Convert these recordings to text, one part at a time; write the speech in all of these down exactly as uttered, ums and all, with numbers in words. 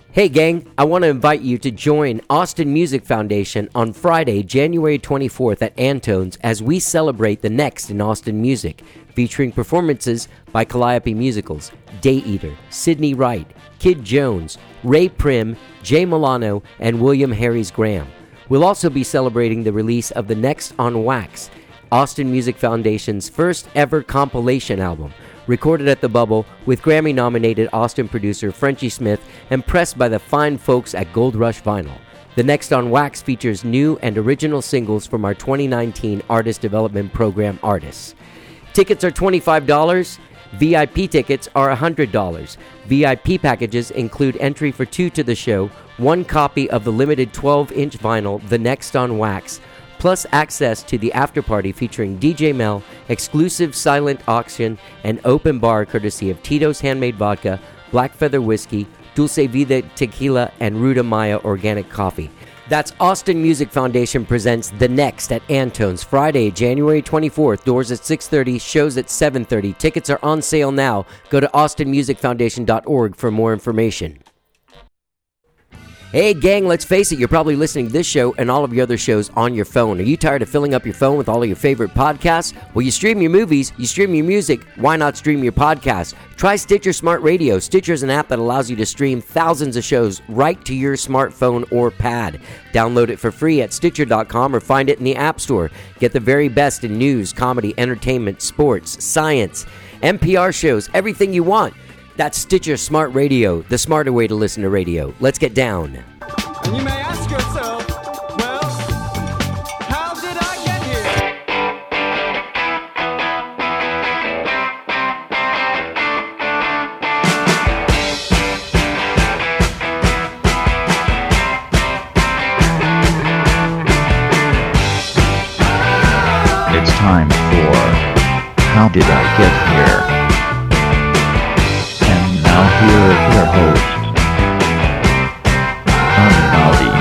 Hey gang, I want to invite you to join Austin Music Foundation on Friday, January twenty-fourth at Antone's as we celebrate the next in Austin music, featuring performances by Calliope Musicals, Day Eater, Sidney Wright, Kid Jones, Ray Prim, Jay Milano, and William Harries Graham. We'll also be celebrating the release of the Next on Wax, Austin Music Foundation's first ever compilation album, recorded at the Bubble with Grammy-nominated Austin producer Frenchie Smith and pressed by the fine folks at Gold Rush Vinyl. The Next on Wax features new and original singles from our twenty nineteen Artist Development Program artists. Tickets are twenty-five dollars. V I P tickets are one hundred dollars. V I P packages include entry for two to the show, one copy of the limited twelve-inch vinyl, The Next on Wax, plus access to the after-party featuring D J Mel, exclusive silent auction, and open bar courtesy of Tito's Handmade Vodka, Black Feather Whiskey, Dulce Vida Tequila, and Ruta Maya Organic Coffee. That's Austin Music Foundation presents The Next at Antone's, Friday, January twenty-fourth. Doors at six thirty, shows at seven thirty. Tickets are on sale now. Go to austin music foundation dot org for more information. Hey gang, let's face it, you're probably listening to this show and all of your other shows on your phone. Are you tired of filling up your phone with all of your favorite podcasts? Well, you stream your movies, you stream your music, why not stream your podcast? Try Stitcher Smart Radio. Stitcher is an app that allows you to stream thousands of shows right to your smartphone or pad. Download it for free at stitcher dot com or find it in the App Store. Get the very best in news, comedy, entertainment, sports, science, N P R shows, everything you want. That's Stitcher Smart Radio, the smarter way to listen to radio. Let's get down. And you may ask yourself, well, how did I get here? It's time for How Did I Get Here? Now here is your host, Johnny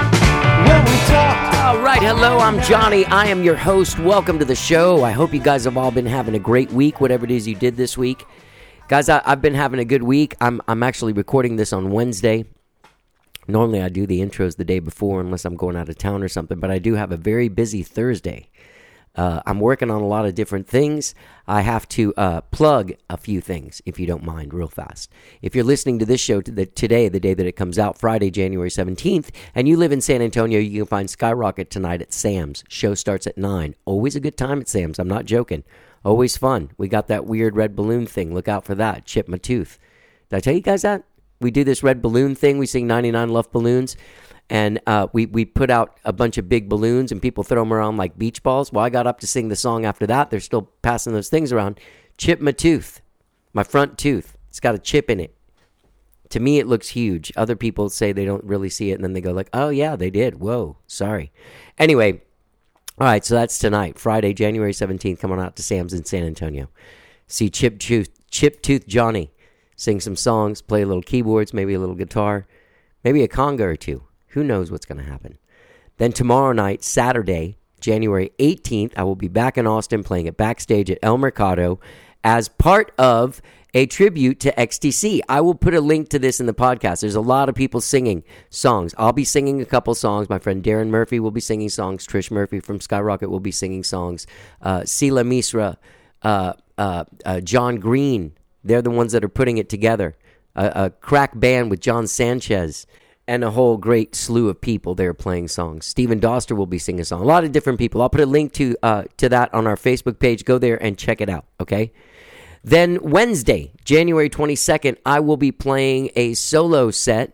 Maldi. All right, hello, I'm Johnny. I am your host. Welcome to the show. I hope you guys have all been having a great week, whatever it is you did this week. Guys, I, I've been having a good week. I'm, I'm actually recording this on Wednesday. Normally I do the intros the day before unless I'm going out of town or something, but I do have a very busy Thursday. Uh, I'm working on a lot of different things. I have to uh, plug a few things, if you don't mind, real fast. If you're listening to this show to the, today, the day that it comes out, Friday, January seventeenth, and you live in San Antonio, you can find Skyrocket tonight at Sam's. Show starts at nine. Always a good time at Sam's. I'm not joking. Always fun. We got that weird red balloon thing. Look out for that. Chip my tooth. Did I tell you guys that? We do this red balloon thing. We sing ninety-nine Love Balloons. And uh, we, we put out a bunch of big balloons and people throw them around like beach balls. Well, I got up to sing the song after that. They're still passing those things around. Chip my tooth. My front tooth. It's got a chip in it. To me, it looks huge. Other people say they don't really see it. And then they go like, oh, yeah, they did. Whoa, sorry. Anyway, all right, so that's tonight. Friday, January seventeenth, coming out to Sam's in San Antonio. See Chip Tooth, Chip Tooth Johnny sing some songs, play a little keyboards, maybe a little guitar, maybe a conga or two. Who knows what's going to happen? Then tomorrow night, Saturday, January eighteenth, I will be back in Austin playing it backstage at El Mercado as part of a tribute to X T C. I will put a link to this in the podcast. There's a lot of people singing songs. I'll be singing a couple songs. My friend Darren Murphy will be singing songs. Trish Murphy from Skyrocket will be singing songs. Uh, Sela Misra, uh, uh, uh, John Green, they're the ones that are putting it together. A, a crack band with John Sanchez. And a whole great slew of people there playing songs. Stephen Doster will be singing a song. A lot of different people. I'll put a link to uh, to that on our Facebook page. Go there and check it out, okay? Then Wednesday, January twenty-second, I will be playing a solo set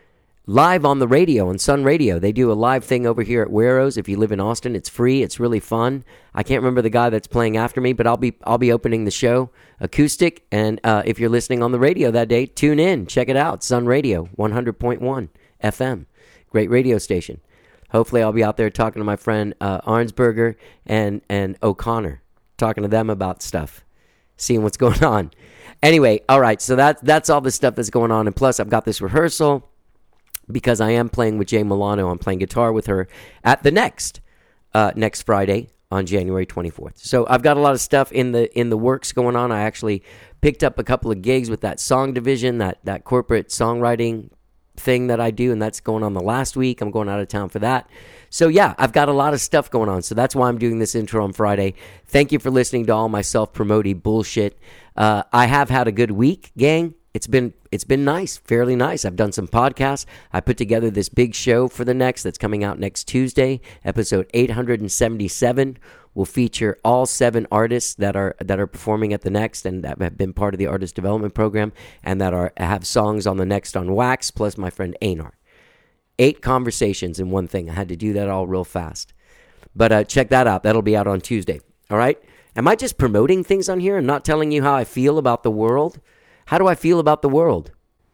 live on the radio, on Sun Radio. They do a live thing over here at Wero's. If you live in Austin, it's free. It's really fun. I can't remember the guy that's playing after me, but I'll be I'll be opening the show acoustic. And uh, if you're listening on the radio that day, tune in. Check it out. Sun Radio, one hundred point one F M. Great radio station. Hopefully I'll be out there talking to my friend uh, Arnsberger and, and O'Connor, talking to them about stuff, seeing what's going on. Anyway, all right, so that, that's all the stuff that's going on. And plus, I've got this rehearsal because I am playing with Jay Milano. I'm playing guitar with her at the next uh, next Friday on January twenty-fourth. So I've got a lot of stuff in the in the works going on. I actually picked up a couple of gigs with that song division, that, that corporate songwriting thing that I do, and that's going on the last week. I'm going out of town for that. So yeah, I've got a lot of stuff going on. So that's why I'm doing this intro on Friday. Thank you for listening to all my self-promoting bullshit. Uh, I have had a good week, gang. It's been it's been nice, fairly nice. I've done some podcasts. I put together this big show for the next that's coming out next Tuesday. Episode eight hundred seventy-seven will feature all seven artists that are that are performing at the Next and that have been part of the artist development program and that are have songs on the Next on Wax, plus my friend Einar. Eight conversations in one thing. I had to do that all real fast. But uh, check that out. That'll be out on Tuesday. All right? Am I just promoting things on here and not telling you how I feel about the world? How do I feel about the world?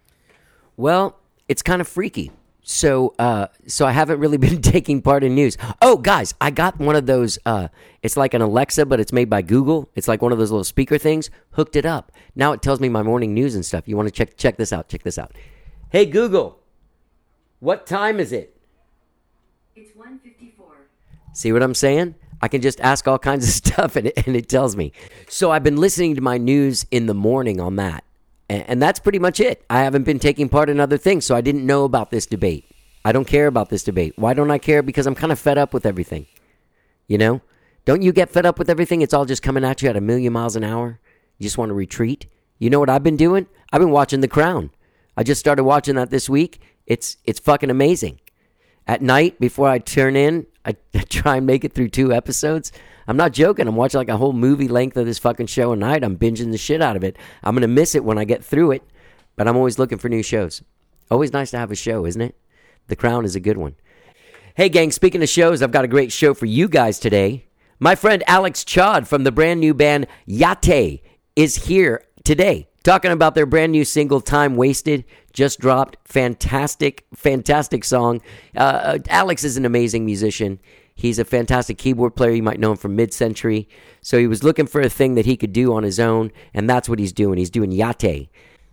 Well, it's kind of freaky. So uh, so I haven't really been taking part in news. Oh, guys, I got one of those. Uh, it's like an Alexa, but it's made by Google. It's like one of those little speaker things. Hooked it up. Now it tells me my morning news and stuff. You want to check check this out. Check this out. Hey, Google, what time is it? It's one fifty-four. See what I'm saying? I can just ask all kinds of stuff and it, and it tells me. So I've been listening to my news in the morning on that. And that's pretty much it. I haven't been taking part in other things, so I didn't know about this debate. I don't care about this debate. Why don't I care? Because I'm kind of fed up with everything. You know? Don't you get fed up with everything? It's all just coming at you at a million miles an hour. You just want to retreat. You know what I've been doing? I've been watching The Crown. I just started watching that this week. It's it's fucking amazing. At night, before I turn in, I, I try and make it through two episodes. I'm not joking. I'm watching like a whole movie length of this fucking show a night. I'm binging the shit out of it. I'm going to miss it when I get through it, but I'm always looking for new shows. Always nice to have a show, isn't it? The Crown is a good one. Hey, gang, speaking of shows, I've got a great show for you guys today. My friend Alex Chod from the brand new band Yate is here today talking about their brand new single, Time Wasted. Just dropped. Fantastic, fantastic song. Uh, Alex is an amazing musician. He's a fantastic keyboard player. You might know him from Mid-Century. So he was looking for a thing that he could do on his own, and that's what he's doing. He's doing Yate.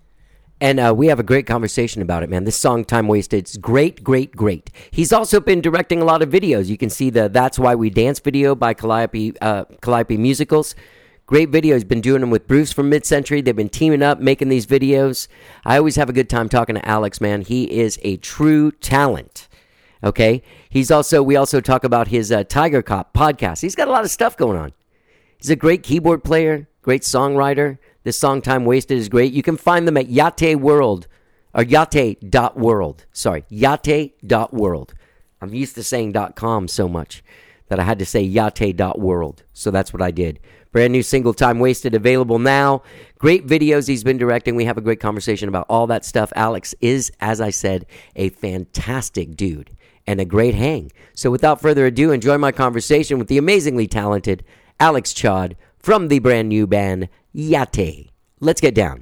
And uh, we have a great conversation about it, man. This song, Time Wasted, is great, great, great. He's also been directing a lot of videos. You can see the That's Why We Dance video by Calliope, uh, Calliope Musicals. Great video. He's been doing them with Bruce from Mid-Century. They've been teaming up, making these videos. I always have a good time talking to Alex, man. He is a true talent. Okay? He's also, we also talk about his uh, Tiger Cop podcast. He's got a lot of stuff going on. He's a great keyboard player, great songwriter. This song, Time Wasted, is great. You can find them at Yate World, or yate dot world. Sorry, yate dot world. I'm used to saying .com so much that I had to say yate dot world. So that's what I did. Brand new single, Time Wasted, available now. Great videos he's been directing. We have a great conversation about all that stuff. Alex is, as I said, a fantastic dude and a great hang. So without further ado, enjoy my conversation with the amazingly talented Alex Chod from the brand new band Yate. Let's get down.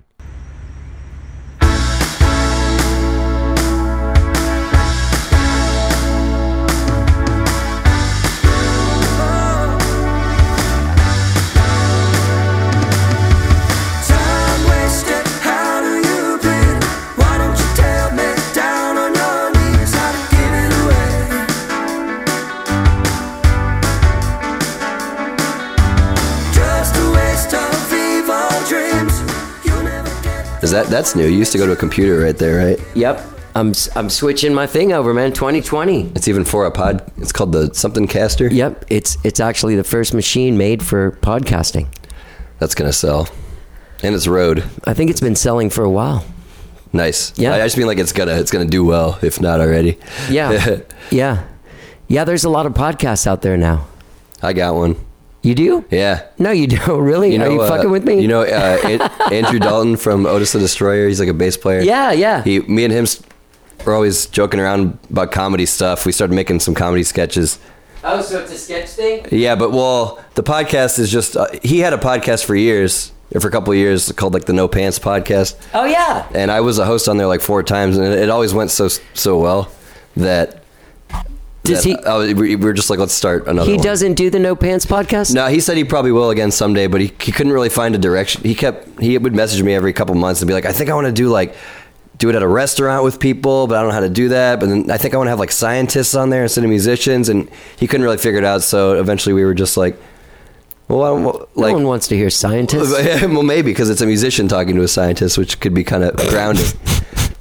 Is that that's new? You used to go to a computer right there, right? Yep. I'm I'm switching my thing over, man. twenty twenty. It's even for a pod. It's called the something caster. Yep. It's it's actually the first machine made for podcasting. That's gonna sell, and it's Rode. I think it's been selling for a while. Nice. Yeah. I, I just mean like it's gonna it's gonna do well, if not already. Yeah. yeah. Yeah. There's a lot of podcasts out there now. I got one. You do? Yeah. No, you don't. Really? You know, Are you uh, fucking with me? You know, uh, An- Andrew Dalton from Otis the Destroyer. He's like a bass player. Yeah, yeah. He, me and him were always joking around about comedy stuff. We started making some comedy sketches. Oh, so it's a sketch thing? Yeah, but well, the podcast is just. Uh, he had a podcast for years, or for a couple of years, called like the No Pants Podcast. Oh yeah. And I was a host on there like four times, and it, it always went so so well that. Does he? I was, we were just like, let's start another He one. doesn't do the No Pants podcast? No, he said he probably will again someday, but he, he couldn't really find a direction. He kept he would message me every couple months and be like, I think I want to do like do it at a restaurant with people, but I don't know how to do that. But then I think I want to have like scientists on there instead of musicians, and he couldn't really figure it out. So eventually we were just like, well, I don't, well like, no one wants to hear scientists. Well, maybe because it's a musician talking to a scientist, which could be kind of grounding.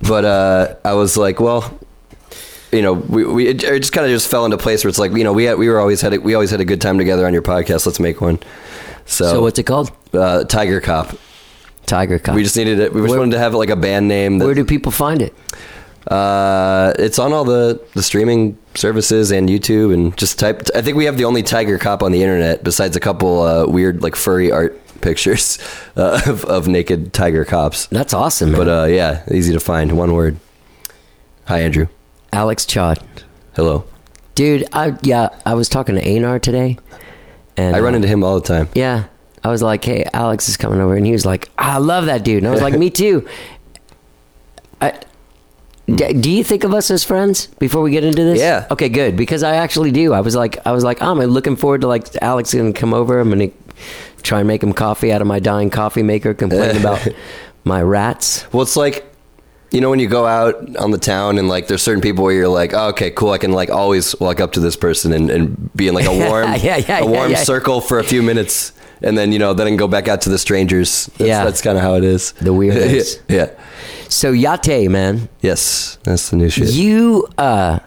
but uh, I was like, well, you know, we, we it just kind of just fell into place where it's like, you know, we had, we were always had a, we always had a good time together on your podcast. Let's make one. So, So what's it called? uh, Tiger Cop. Tiger Cop. We just needed it. We just Where- wanted to have like a band name. That, Where do people find it? uh, it's on all the, the streaming services and YouTube, and just type. I think we have the only Tiger Cop on the internet besides a couple uh, weird like furry art pictures uh, of, of naked tiger cops. That's awesome, man. But uh, yeah, easy to find. One word. Hi, Andrew. Alex Chod. Hello. Dude, I yeah, I was talking to Einar today. And I run uh, into him all the time. Yeah. I was like, hey, Alex is coming over. And he was like, I love that dude. And I was like, me too. I, d- do you think of us as friends before we get into this? Yeah. Okay, good. Because I actually do. I was like, I was like, oh, I'm looking forward to like Alex going to come over. I'm going to try and make him coffee out of my dying coffee maker, complain about my rats. Well, it's like, you know, when you go out on the town and like there's certain people where you're like, oh, okay, cool. I can like always walk up to this person and, and be in like a warm, Yeah, yeah, a warm yeah, yeah. circle for a few minutes. And then, you know, then I can go back out to the strangers. That's, Yeah. That's kind of how it is. The weirdos. Yeah. So Yate, man, Yes. That's the new shit. you, uh,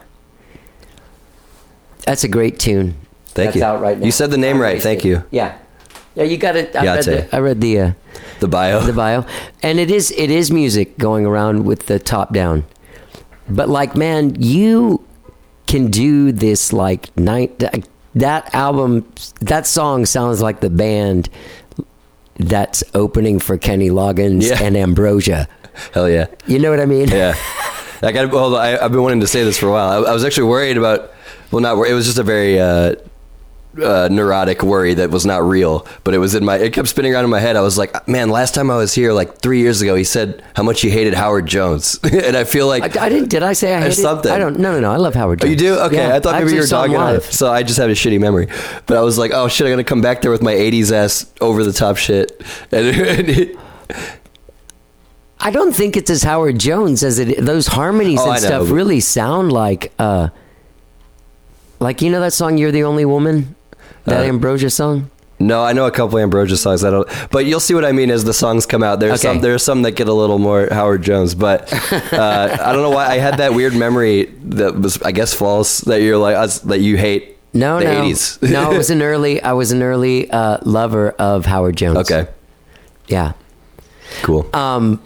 that's a great tune. Thank That's you. out right now. You said the name right. Thank you. Yeah. Yeah, you got it. I read Yate. the, I read the, uh, The bio. the bio, and it is it is music going around with the top down, but like, man, you can do this like night. That album, that song sounds like the band that's opening for Kenny Loggins Yeah. and Ambrosia. Hell yeah. You know what I mean? Yeah. I got. Well, I, I've been wanting to say this for a while. I, I was actually worried about. Well, not. wor- It was just a very uh, uh, neurotic worry that was not real, but it was in my. It kept spinning around in my head. I was like, man, last time I was here, like three years ago, he said how much he hated Howard Jones, and I feel like I, I didn't. Did I say I There's hated? something. I don't. No, no, no. I love Howard Oh, Jones. you do? Okay, Yeah, I thought maybe actually you were saw him dogging on it. live. So I just have a shitty memory. But I was like, oh shit, I'm gonna come back there with my eighties ass over the top shit. And, and I don't think it's as Howard Jones as it. Those harmonies Oh, and I know, stuff but- really sound like, uh, like you know that song "You're the Only Woman," that Uh, Ambrosia song. no, I know a couple Ambrosia songs. I don't, but you'll see what I mean as the songs come out. There's Okay. some, there's some that get a little more Howard Jones, but uh, I don't know why I had that weird memory that was, I guess, false. That you're like us, that you hate No, the no, eighties. no. I was an early. I was an early uh, lover of Howard Jones. Okay, Yeah. cool. Um.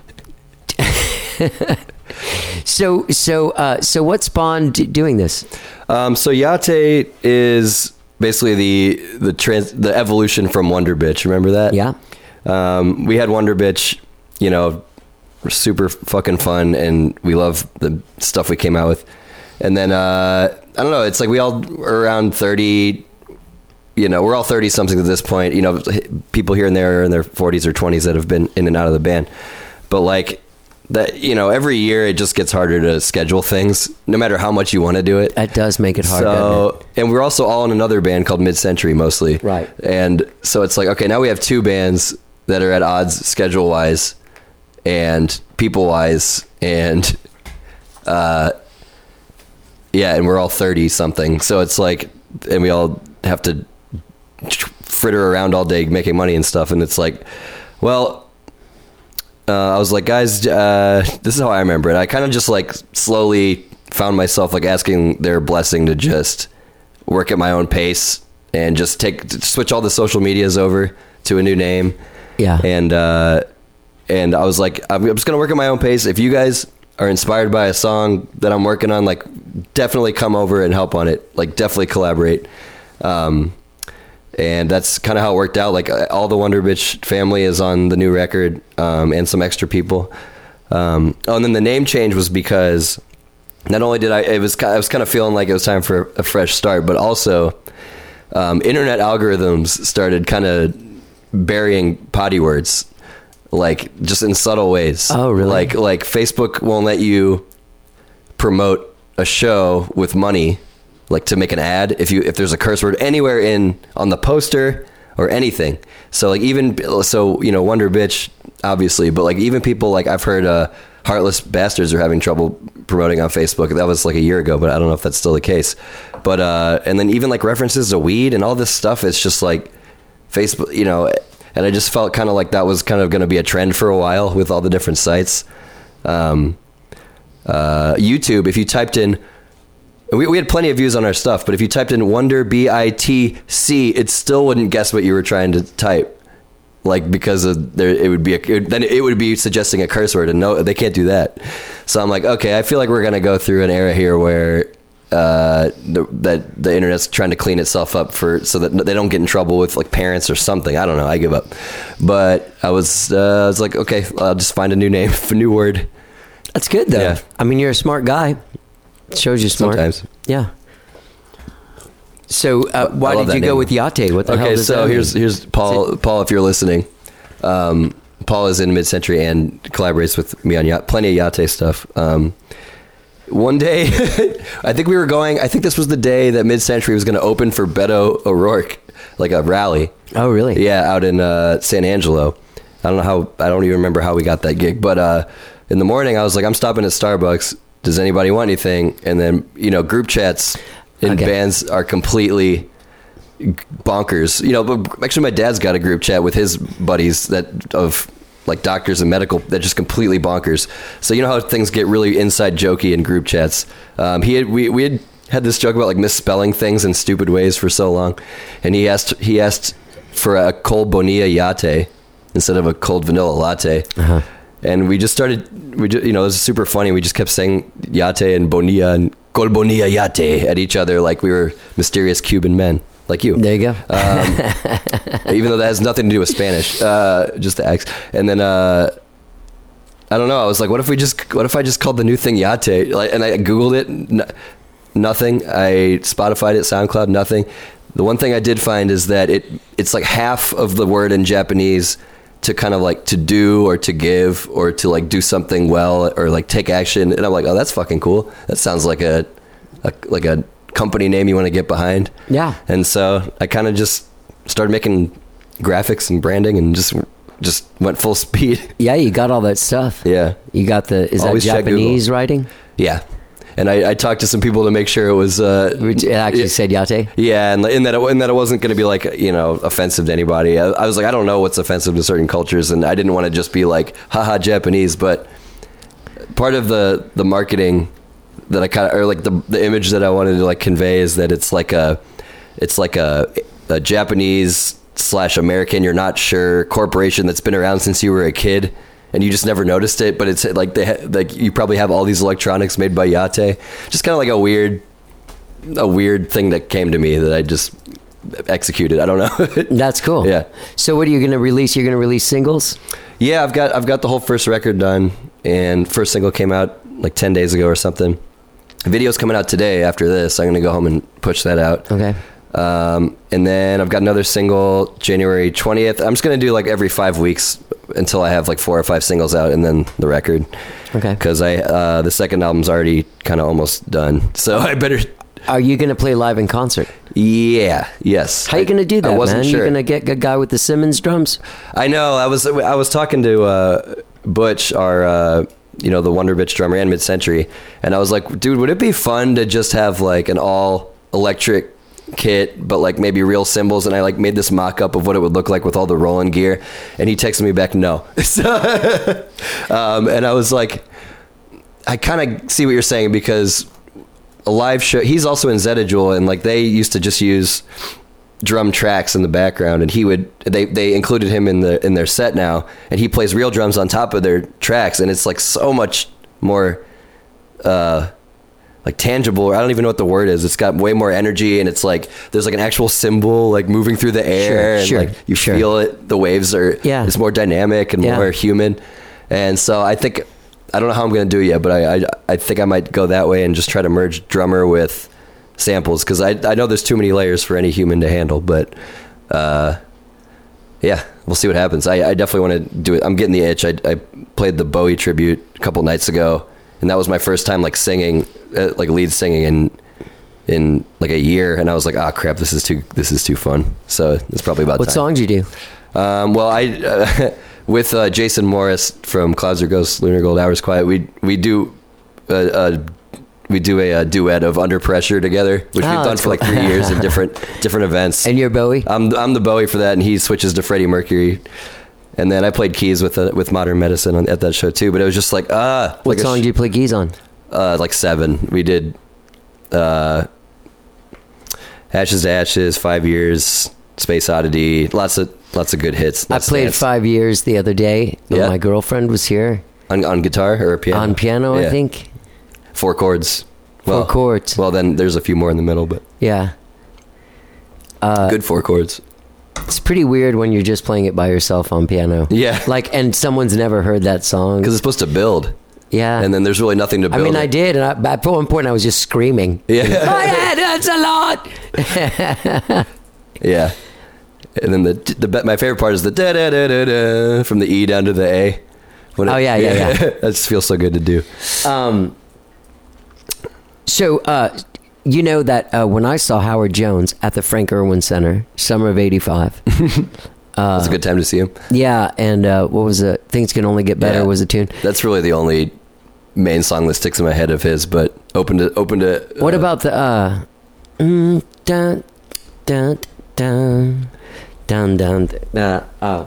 so so uh, so what spawned d- doing this? Um, so Yate is basically the the trans the evolution from Wonder Bitch. Remember that? Yeah. Um, we had Wonder Bitch, you know, super fucking fun, and we love the stuff we came out with. And then uh, I don't know, it's like we all are around thirty. You know, we're all thirty something at this point. You know, people here and there are in their forties or twenties that have been in and out of the band. But like that, you know, every year it just gets harder to schedule things, no matter how much you want to do it. That does make it hard. doesn't So, and we're also all in another band called Mid Century mostly. Right. And so it's like, okay, now we have two bands that are at odds schedule wise and people wise. And, uh, yeah, and we're all thirty something. So it's like, and we all have to fritter around all day making money and stuff. And it's like, well, uh, I was like, guys, uh, this is how I remember it. I kind of just like slowly found myself like asking their blessing to just work at my own pace and just take switch all the social medias over to a new name. Yeah. And uh, and I was like, I'm just gonna work at my own pace. If you guys are inspired by a song that I'm working on, like definitely come over and help on it. Like definitely collaborate. Um, and that's kind of how it worked out. Like all the Wonder Bitch family is on the new record, um, and some extra people. Um, oh, and then the name change was because not only did I, it was I was kind of feeling like it was time for a fresh start, but also um, internet algorithms started kind of burying potty words, like just in subtle ways. Oh, really? Like like Facebook won't let you promote a show with money, like to make an ad if you if there's a curse word anywhere in on the poster or anything. So like even so, you know, Wonder Bitch obviously, but like even people like I've heard uh Heartless Bastards are having trouble promoting on Facebook. That was like a year ago, but I don't know if that's still the case. But uh and then even like references to weed and all this stuff, it's just like Facebook, you know, and I just felt kind of like that was kind of going to be a trend for a while with all the different sites. Um uh, YouTube, if you typed in, we, we had plenty of views on our stuff, but if you typed in Wonder B I T C, it still wouldn't guess what you were trying to type. Like, because of there, it would be a, it, then it would be suggesting a curse word, and no, they can't do that. So I'm like, okay, I feel like we're gonna go through an era here where uh, the, that the internet's trying to clean itself up for so that they don't get in trouble with like parents or something. I don't know. I give up. But I was, uh, I was like, okay, I'll just find a new name, a new word. That's good though. Yeah. I mean, you're a smart guy. It shows you smart. Sometimes. Yeah. So uh, why I love did you that go name. with Yate? What the hell Okay, does so that here's mean? here's Paul. Paul, if you're listening, um, Paul is in Mid-Century and collaborates with me on Yate, plenty of Yate stuff. Um, one day, I think we were going. I think this was the day that Mid-Century was going to open for Beto O'Rourke, like a rally. Oh, really? Yeah, out in uh, San Angelo. I don't know how. I don't even remember how we got that gig. But uh, in the morning, I was like, I'm stopping at Starbucks. Does anybody want anything? And then, you know, group chats in Okay. bands are completely bonkers. You know, but actually my dad's got a group chat with his buddies that of like doctors and medical that just completely bonkers. So you know how things get really inside jokey in group chats. Um, he had, we, we had had this joke about like misspelling things in stupid ways for so long. And he asked, he asked for a cold Bonilla Yate instead of a cold vanilla latte. Uh-huh. And we just started, we just, you know, it was super funny. We just kept saying Yate and Bonilla and Col Bonilla Yate at each other like we were mysterious Cuban men, like you. There you go. Um, even though that has nothing to do with Spanish, uh, just the X. And then, uh, I don't know, I was like, what if we just, what if I just called the new thing Yate? Like, and I Googled it, n- nothing. I Spotified it, SoundCloud, nothing. The one thing I did find is that it it's like half of the word in Japanese to kind of like to do or to give or to like do something well or like take action. And I'm like, oh, that's fucking cool. That sounds like a, a like a company name you want to get behind. Yeah. And so I kind of just started making graphics and branding and just just went full speed. Yeah, you got all that stuff. Yeah. You got the, is Always that check Japanese Google. writing? Yeah. And I, I talked to some people to make sure it was. Uh, It actually said Yate? Yeah, and in that, it, in that it wasn't going to be like, you know, offensive to anybody. I, I was like, I don't know what's offensive to certain cultures, and I didn't want to just be like, haha, Japanese. But part of the, the marketing that I kind of, or like the the image that I wanted to like convey is that it's like a, it's like a, a Japanese slash American, you're not sure, corporation that's been around since you were a kid. And you just never noticed it, but it's like they ha- like you probably have all these electronics made by Yate. Just kind of like a weird, a weird thing that came to me that I just executed. I don't know. That's cool. Yeah. So what are you going to release? You're going to release singles? Yeah, I've got I've got the whole first record done, and first single came out like ten days ago or something. The video's coming out today. After this, I'm gonna go home and push that out. Okay. Um, and then I've got another single January twentieth. I'm just going to do like every five weeks until I have like four or five singles out and then the record. Okay. Because I uh, the second album's already kind of almost done. So I better... Are you going to play live in concert? Yeah. Yes. How are you going to do that, I wasn't man? sure. You're going to get a guy with the Simmons drums? I know. I was I was talking to uh, Butch, our... Uh, you know, the Wonder Bitch drummer and Mid-Century. And I was like, dude, would it be fun to just have like an all electric kit, but like maybe real cymbals? And I like made this mock-up of what it would look like with all the Roland gear, and he texted me back no. So, um, and I was like, I kind of see what you're saying, because a live show, he's also in Zedajul, and like they used to just use drum tracks in the background, and he would they they included him in the in their set now, and he plays real drums on top of their tracks, and it's like so much more uh like tangible, or I don't even know what the word is. It's got way more energy, and it's like there's like an actual cymbal like moving through the air, Sure, and sure, like you sure. feel it. The waves are Yeah. it's more dynamic and Yeah. more human. And so I think I don't know how I'm gonna do it yet, but I I, I think I might go that way and just try to merge drummer with samples, because I I know there's too many layers for any human to handle. But uh, yeah, we'll see what happens. I, I definitely want to do it. I'm getting the itch. I, I played the Bowie tribute a couple nights ago, and that was my first time like singing, uh, like lead singing in in like a year. And I was like, ah, crap, this is too this is too fun. So it's probably about What time. songs you do? Um, well, I uh, with uh, Jason Morris from Clouds Are Ghosts, Lunar Gold Hours Quiet, we we do a, a we do a, a duet of Under Pressure together, which Oh, we've done that's for like cool. three years in different different events. And you're Bowie? I'm I'm the Bowie for that, and he switches to Freddie Mercury. And then I played keys with uh, with Modern Medicine on, at that show too. But it was just like ah. What like a song sh- do you play keys on? Uh, like seven. We did uh, Ashes to Ashes, Five Years, Space Oddity, lots of lots of good hits. I Let's played Dance. Five Years the other day when Yeah. my girlfriend was here. on, on guitar or piano. On piano, Yeah. I think. Four chords. Four Well, chords. Well, then there's a few more in the middle, but Yeah. Uh, good four chords. It's pretty weird when you're just playing it by yourself on piano. Yeah. Like, and someone's never heard that song. Because it's supposed to build, Yeah. and then there's really nothing to I build. mean, it. I did, and I, but at one point I was just screaming. Yeah. Oh, yeah, that's a lot. Yeah. And then the the my favorite part is the da da da da da from the E down to the A. When Oh, yeah, yeah, yeah. That just feels so good to do. Um, so, uh, you know that uh, when I saw Howard Jones at the Frank Irwin Center, summer of eighty-five. It's a good time to see him. Yeah, and uh, what was it? Things Can Only Get Better Yeah. was a tune. That's really the only main song that sticks in my head of his. But open to open to. Uh, What about the uh, mm, dun, dun, dun, dun, dun, uh, oh.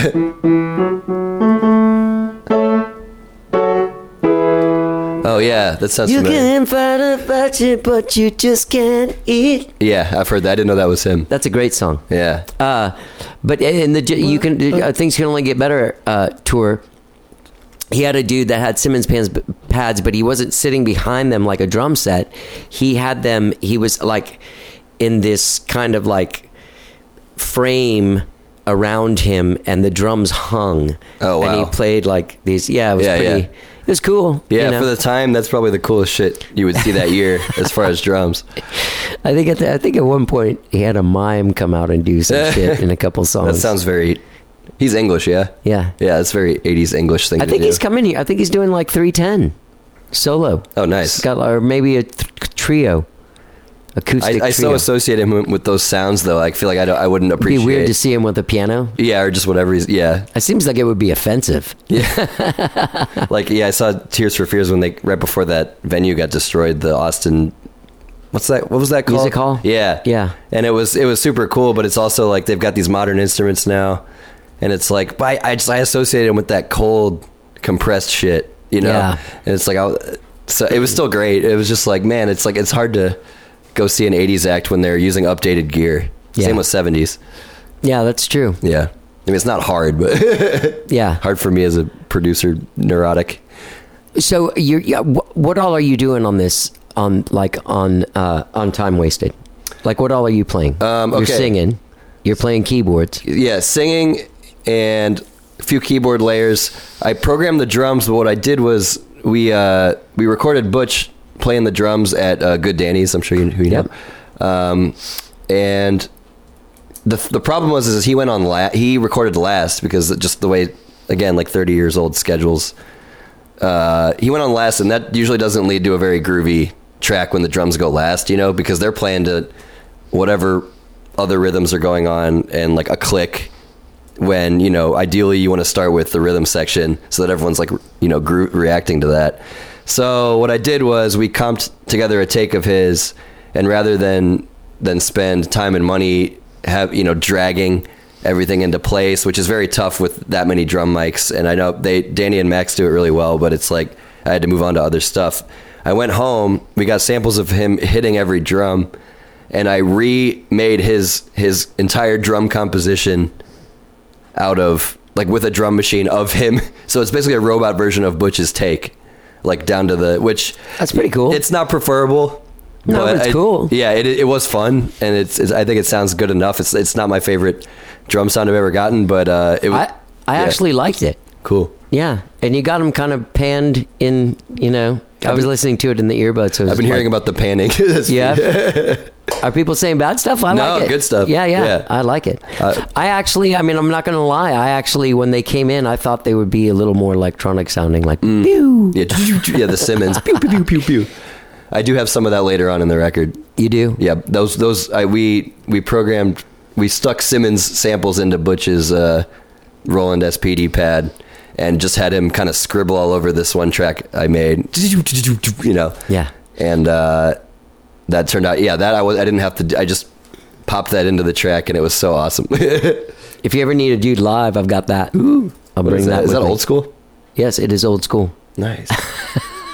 Oh yeah, that sounds You familiar. can fight about it, but you just can't eat. Yeah, I've heard that. I didn't know that was him. That's a great song. Yeah. Uh, but in the you can uh, Things Can Only Get Better uh, tour, he had a dude that had Simmons pads, pads, but he wasn't sitting behind them like a drum set. He had them. He was like in this kind of like frame around him, and the drums hung. Oh, wow. And he played like these. Yeah, it was Yeah, pretty. yeah. It was cool. Yeah, you know? for the time, that's probably the coolest shit you would see that year as far as drums. I think at the, I think at one point he had a mime come out and do some shit in a couple songs. That sounds very. He's English, yeah. Yeah. Yeah, it's very eighties English thing. I to think do. he's coming here. I think he's doing like three ten solo. Oh, nice. He's got or maybe a th- trio, acoustic I, I trio. so associate him with those sounds, though. I feel like I don't. I wouldn't It'd appreciate. be weird to see him with a piano. Yeah, or just whatever he's. Yeah, It seems like it would be offensive. like yeah, I saw Tears for Fears when they right before that venue got destroyed. The Austin. What's that? What was that called? Music hall? Yeah, Yeah. And it was it was super cool, but it's also like they've got these modern instruments now, and it's like I I, just, I associate him with that cold, compressed shit, you know. Yeah. And it's like I, so it was still great. It was just like man, it's like it's hard to go see an eighties act when they're using updated gear. Yeah. Same with seventies. Yeah, that's true. Yeah. I mean, it's not hard, but Yeah. hard for me as a producer, neurotic. So you're yeah. Wh- what all are you doing on this? On like on uh, on Time Wasted? Like what all are you playing? Um, You're okay. singing. You're playing keyboards. Yeah, singing and a few keyboard layers. I programmed the drums, but what I did was we uh, we recorded Butch playing the drums at uh, Good Danny's. I'm sure you, who you Yep. know. Um, and the the problem was is he went on la- he recorded last because just the way again like thirty years old schedules. Uh, he went on last, and that usually doesn't lead to a very groovy track when the drums go last, you know, because they're playing to whatever other rhythms are going on and like a click when, you know, ideally you want to start with the rhythm section so that everyone's like, you know, gro- reacting to that. So what I did was we comped together a take of his, and rather than than spend time and money have, you know, dragging everything into place, which is very tough with that many drum mics. And I know they, Danny and Max do it really well, but it's like I had to move on to other stuff. I went home, we got samples of him hitting every drum, and I remade his his entire drum composition out of like with a drum machine of him. So it's basically a robot version of Butch's take, like down to the which That's pretty cool. It's not preferable. No, but it's I- cool. Yeah, it it was fun, and it's, it's I think it sounds good enough. It's it's not my favorite drum sound I've ever gotten, but uh, it was. I I yeah, actually liked it. cool. Yeah, and you got them kind of panned in. You know, I was listening to it in the earbuds. So it was I've been like- hearing about the panning. That's- Yeah. Are people saying bad stuff? I No, like it. good stuff. Yeah, yeah, Yeah. I like it. Uh, I actually, I mean, I'm not going to lie. I actually, when they came in, I thought they would be a little more electronic sounding, like Mm. pew. Yeah, yeah, the Simmons. Pew, pew, pew, pew, pew. I do have some of that later on in the record. You do? Yeah, those those I we we programmed we stuck Simmons samples into Butch's uh, Roland S P D pad and just had him kind of scribble all over this one track I made. You know. Yeah. And uh, that turned out yeah, that I was I didn't have to do- I just popped that into the track and it was so awesome. If you ever need a dude live, I've got that. Ooh, I'll What bring is that. that? Is with that me. old school? Yes, it is old school. Nice.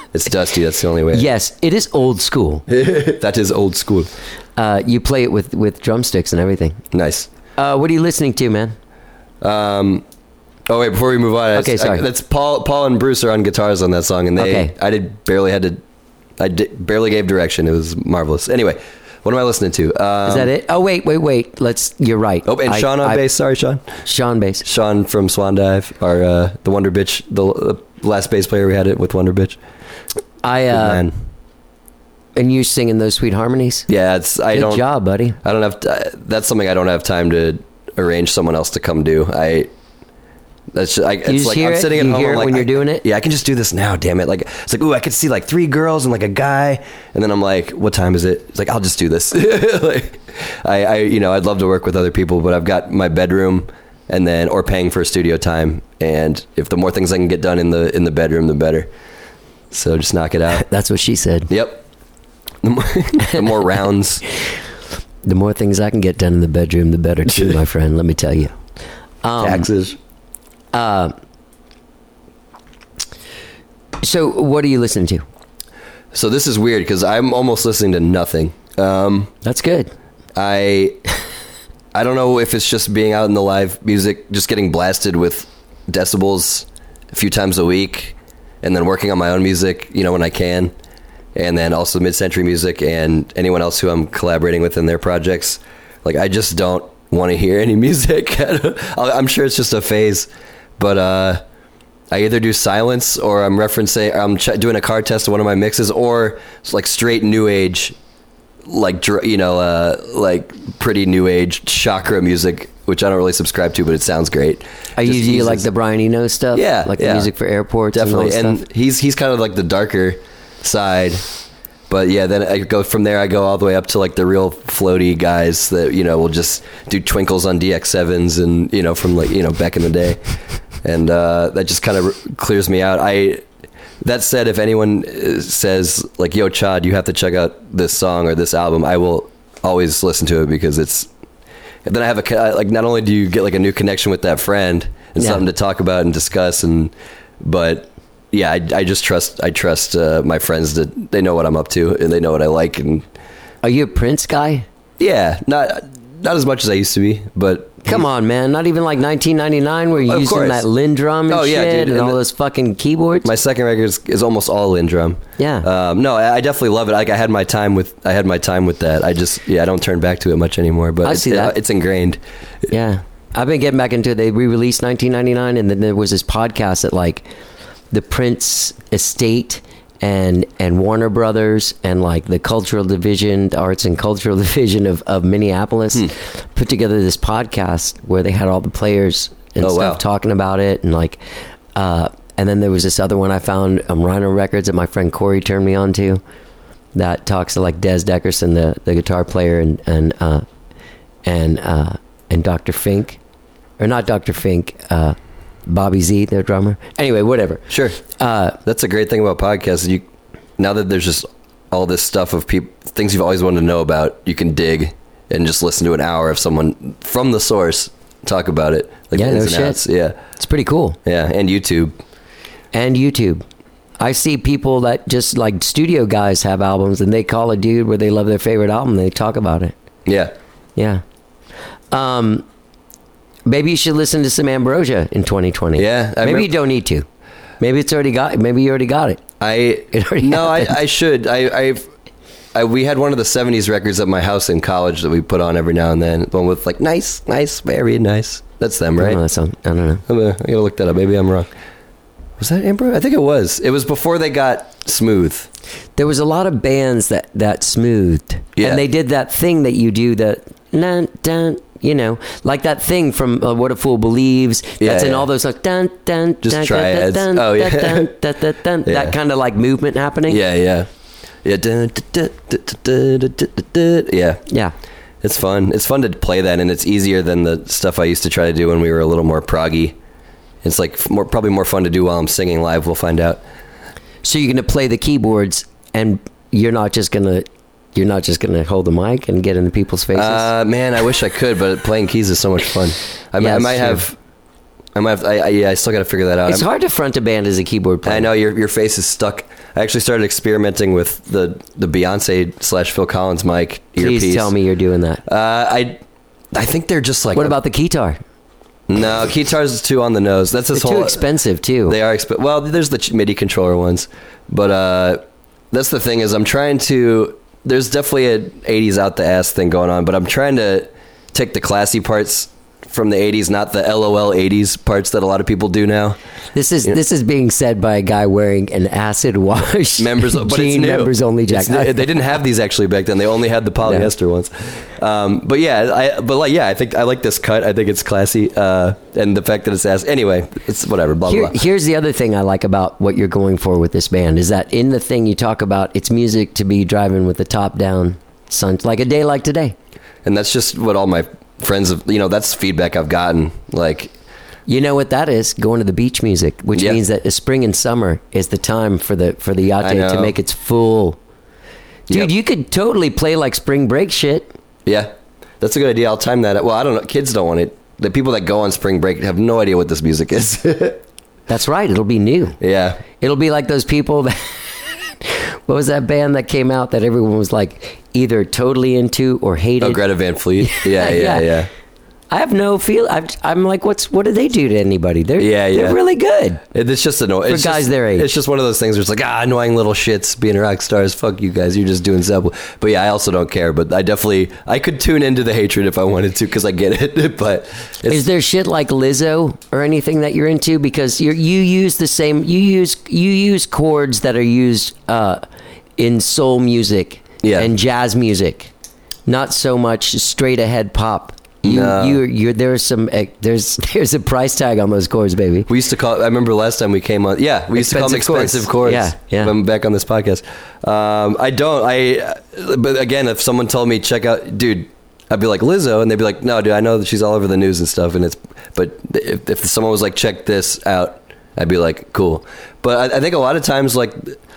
It's dusty. That's the only way. Yes, it is old school. That is old school. Uh, you play it with, with drumsticks and everything. Nice. Uh, what are you listening to, man? Um, oh wait, before we move on, I- Okay, sorry. I, that's Paul. Paul and Bruce are on guitars on that song, and they. Okay. I did barely had to. I did, barely gave direction. It was marvelous. Anyway, what am I listening to? Um, Is that it? Oh, wait, wait, wait. Let's. You're right. Oh, and I- Sean on I- bass. Sorry, Sean. Sean bass. Sean from Swan Dive, our uh, the Wonder Bitch, the, the last bass player we had it with Wonder Bitch. I Good uh, man. and you singing those sweet harmonies. Yeah, it's. I Good don't. job, buddy. I don't have. To, that's something I don't have time to arrange someone else to come do. I. That's just, I, it's just like hear I'm it? sitting at You home. hear I'm it like, when you're I- doing it? Yeah, I can just do this now. Damn it! Like it's like, ooh, I could see like three girls and like a guy, and then I'm like, what time is it? It's like I'll just do this. Like, I, I, you know, I'd love to work with other people, but I've got my bedroom, and then or paying for studio time, and if the more things I can get done in the in the bedroom, the better. So just knock it out. That's what she said. Yep. The more, the more rounds. The more things I can get done in the bedroom, the better too, my friend. Let me tell you. Um, Taxes. Uh, so, what are you listening to? So this is weird because I'm almost listening to nothing. Um, That's good. I I don't know if it's just being out in the live music, just getting blasted with decibels a few times a week, and then working on my own music, you know, when I can, and then also mid-century music and anyone else who I'm collaborating with in their projects. Like I just don't want to hear any music. I'm sure it's just a phase, but uh, I either do silence or I'm referencing, I'm ch- doing a card test of one of my mixes, or it's like straight new age, like dr- you know, uh, like pretty new age chakra music, which I don't really subscribe to, but it sounds great. Are you, Just do you uses- like the Brian Eno stuff? Yeah, like yeah. the music for airports, definitely, and, all and that stuff? he's he's kind of like the darker side. But yeah, then I go from there. I go all the way up to like the real floaty guys that you know will just do twinkles on D X sevens and you know from like you know back in the day, and uh, that just kind of clears me out. I that said, if anyone uh, says like, "Yo, Chad, you have to check out this song or this album," I will always listen to it because it's. And then I have a co- like. Not only do you get like a new connection with that friend and Yeah. something to talk about and discuss, and but. Yeah, I, I just trust. I trust uh, my friends that they know what I'm up to and they know what I like. And Are you a Prince guy? yeah, not not as much as I used to be, but Come on, man. Not even like nineteen ninety-nine where you're Of using course. that Lindrum and Oh, yeah, shit dude, and and all the- those fucking keyboards. my second record is, is almost all Lindrum. Yeah. Um, no, I, I definitely love it. Like I had my time with I had my time with that. I just yeah, I don't turn back to it much anymore. But I it's, see that. it's ingrained. Yeah. I've been getting back into it. They re-released nineteen ninety-nine, and then there was this podcast that like the Prince estate and and Warner Brothers and like the cultural division, the arts and cultural division of, of Minneapolis put together this podcast where they had all the players and Oh, stuff wow. talking about it, and like uh and then there was this other one I found on Rhino Records that my friend Corey turned me on to that talks to like Des Deckerson, the, the guitar player, and and uh and uh and Doctor Fink, or not Doctor Fink, uh Bobby Z, their drummer. Anyway, whatever. Sure. Uh, That's a great thing about podcasts. You now that there's just all this stuff of people, things you've always wanted to know about, you can dig and just listen to an hour of someone from the source talk about it. Like Yeah, the no ins and shit. outs. Yeah, it's pretty cool. yeah, and YouTube. And YouTube. I see people that just like studio guys have albums and they call a dude where they love their favorite album and they talk about it. Yeah, Yeah. Um, maybe you should listen to some Ambrosia in twenty twenty. Yeah, I Maybe remem- you don't need to. Maybe it's already got. Maybe you already got it. I It already no, I, happened. I should. I, I've. I, we had one of the seventies records at my house in college that we put on every now and then. One with like nice, nice, very nice. That's them, I right? don't know that song. I don't know. I'm gonna, I gotta look that up. Maybe I'm wrong. Was that Ambro? I think it was. It was before they got smooth. There was a lot of bands that that smoothed, Yeah. and they did that thing that you do that, dun, dun, you know, like that thing from uh, What a Fool Believes. Yeah, That's in yeah. all those like dun dun Just dun, triads. dun, dun, Oh, yeah. dun, dun, dun, dun, Yeah. that kind of like movement happening. Yeah, yeah, yeah. Dun, dun, dun, dun, dun, dun, dun. Yeah, Yeah. it's fun. It's fun to play that, and it's easier than the stuff I used to try to do when we were a little more proggy. It's like f- more, probably more fun to do while I'm singing live. We'll find out. So you're gonna play the keyboards, and you're not just gonna you're not just gonna hold the mic and get into people's faces. Uh, man, I wish I could, but playing keys is so much fun. I, Yeah, I it's might true. have. I might have. I, I, yeah, I still got to figure that out. it's I'm- hard to front a band as a keyboard player. I know your your face is stuck. I actually started experimenting with the the Beyonce slash Phil Collins mic earpiece. Please tell me you're doing that. Uh, I I think they're just like. What about the Keytar? No, Keytar's is too on the nose. That's this They're whole too expensive too. They are expensive. Well, there's the MIDI controller ones, but uh, that's the thing is I'm trying to. There's definitely an eighties out the ass thing going on, but I'm trying to take the classy parts from the eighties, not the LOL eighties parts that a lot of people do now. This is You know? this is being said by a guy wearing an acid wash Members, but it's jean new. members only It's jacket. new. They didn't have these actually back then. They only had the polyester ones. Um, but yeah, I but like yeah, I think I like this cut. I think it's classy, uh, and the fact that it's ass. Anyway, it's whatever. Blah Here, blah. blah. here's the other thing I like about what you're going for with this band is that in the thing you talk about, it's music to be driving with the top down, sun, like a day like today. And that's just what all my friends have. You know, that's feedback I've gotten. Like. You know what that is? Going to the beach music, which Yeah. means that the spring and summer is the time for the for the I yacht know. to make its full. Dude, Yep. you could totally play like spring break shit. Yeah, that's a good idea. I'll time that. Well, I don't know. Kids don't want it. The people that go on spring break have no idea what this music is. That's right. It'll be new. Yeah. It'll be like those people that. What was that band that came out that everyone was like either totally into or hated? Oh, Greta Van Fleet. Yeah, yeah, Yeah. yeah. I have no feel. I'm, I'm like, what's what do they do to anybody? They're Yeah, yeah. they're really good. It- It's just annoying. For guys their age. It's just one of those things where it's like, ah, annoying little shits being rock stars. Fuck you guys. You're just doing simple. But yeah, I also don't care. But I definitely, I could tune into the hatred if I wanted to because I get it. But it's, Is there shit like Lizzo or anything that you're into? Because you you use the same you use you use chords that are used uh, in soul music Yeah. and jazz music, not so much straight ahead pop. You No. you you're there's some eh, there's there's a price tag on those chords, baby. we used to call. I remember last time we came on. Yeah, we used to call them Expensive expensive chords. chords. Yeah, yeah. When I'm back on this podcast. Um, I don't. I. But again, if someone told me check out, dude, I'd be like Lizzo, and they'd be like, no, dude, I know that she's all over the news and stuff, and it's. But if, if someone was like, check this out, I'd be like, cool. But I, I think a lot of times, like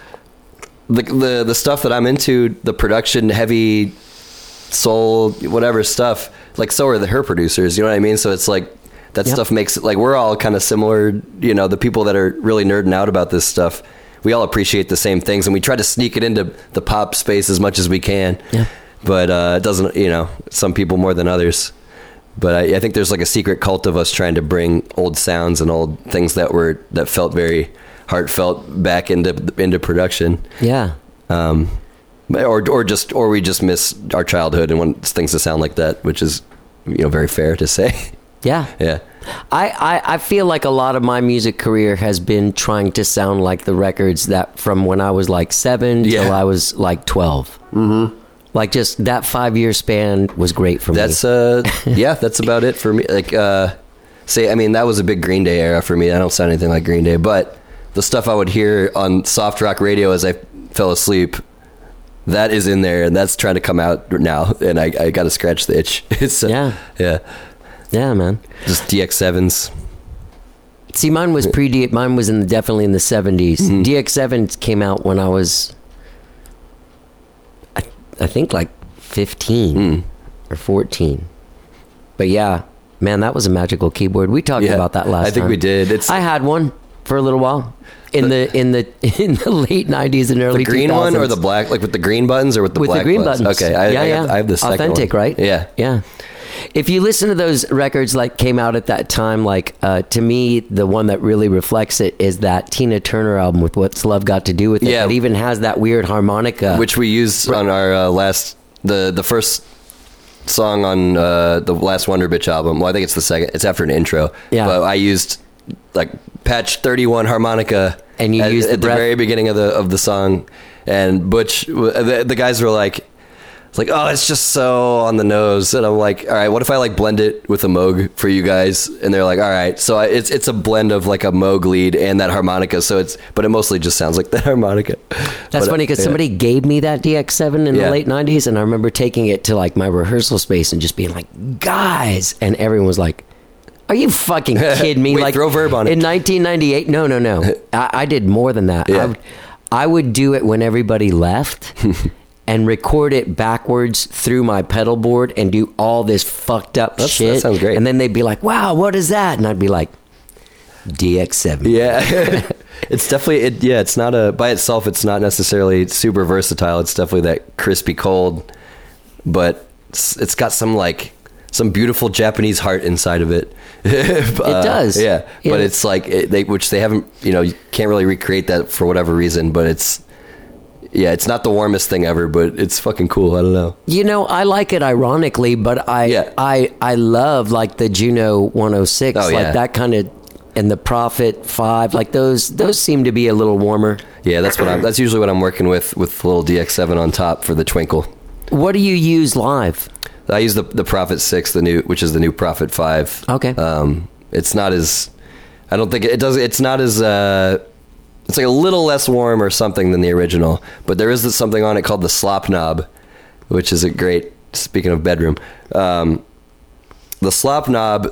the the the stuff that I'm into, the production heavy, soul, whatever stuff. Like so are the her producers, you know what I mean? So it's like that Yep. stuff makes it like we're all kind of similar, you know, the people that are really nerding out about this stuff. We all appreciate the same things and we try to sneak it into the pop space as much as we can. Yeah. But uh, it doesn't, you know, some people more than others. But I, I think there's like a secret cult of us trying to bring old sounds and old things that were that felt very heartfelt back into into production. Yeah. Um, or or just or we just miss our childhood and want things to sound like that, which is, you know, very fair to say. Yeah. Yeah. I, I, I feel like a lot of my music career has been trying to sound like the records that from when I was like seven Yeah. till I was like twelve. Mm-hmm. Like just that five year span was great for That's me. uh yeah, that's about it for me. Like uh say I mean that was a big Green Day era for me. I don't sound anything like Green Day, but the stuff I would hear on soft rock radio as I fell asleep, that is in there and that's trying to come out now and I, I gotta scratch the itch. It's uh, Yeah. Yeah. Yeah, man. Just D X sevens. See, mine was pre D. Mine was in the, definitely in the seventies. Mm-hmm. D X seven came out when I was, I, I think like fifteen Mm. or fourteen. But yeah, man, that was a magical keyboard. We talked Yeah, about that last time. I think we did. It's I had one for a little while in the in the in the late nineties and early the green one or two thousands. the black, like with the green buttons or with the with black the green buttons? buttons. Okay, I, yeah, I, yeah. I have the second authentic, one. right? Yeah. Yeah. If you listen to those records like came out at that time, like uh, to me, the one that really reflects it is that Tina Turner album with What's Love Got to Do with It. Yeah. That even has that weird harmonica. Which we used on our uh, last the the first song on uh, the last Wonder Bitch album. Well, I think it's the second. It's after an intro. Yeah. But I used like patch thirty-one harmonica, And you at, used the at the breath- very beginning of the of the song, and Butch, the, the guys were like. It's like, oh, it's just so on the nose, and I'm like, all right, what if I like blend it with a Moog for you guys? And they're like, all right, so I, it's it's a blend of like a Moog lead and that harmonica, so it's but it mostly just sounds like that harmonica. That's But, funny because yeah. somebody gave me that D X seven in Yeah. the late nineties, and I remember taking it to like my rehearsal space and just being like, guys, and everyone was like, are you fucking kidding me? Wait, like throw verb on it. In nineteen ninety-eight, no, no, no. I, I did more than that. Yeah. I, would, I would do it when everybody left and record it backwards through my pedal board and do all this fucked up That's- shit. that sounds great. And then they'd be like, wow, what is that? And I'd be like, D X seven. Yeah. It's definitely it. Yeah, it's not a by itself. It's not necessarily super versatile. It's definitely that crispy cold, but it's, it's got some like some beautiful Japanese heart inside of it. It Uh, does. yeah, Yeah. but it's like it, they which they haven't. You know, you can't really recreate that for whatever reason. But it's yeah, it's not the warmest thing ever, but it's fucking cool. I don't know. You know, I like it ironically, but I Yeah. I I love like the Juno one oh six, Oh, like yeah. that kind of, and the Prophet five, like those those seem to be a little warmer. Yeah, that's what I'm. That's usually what I'm working with with the little D X seven on top for the twinkle. What do you use live? I use the the Prophet six, the new, which is the new Prophet five. Okay. Um, it's not as, I don't think it does. It's not as. Uh, it's like a little less warm or something than the original, but there is this, something on it called the Slop Knob, which is a great. Speaking of bedroom, um, the Slop Knob.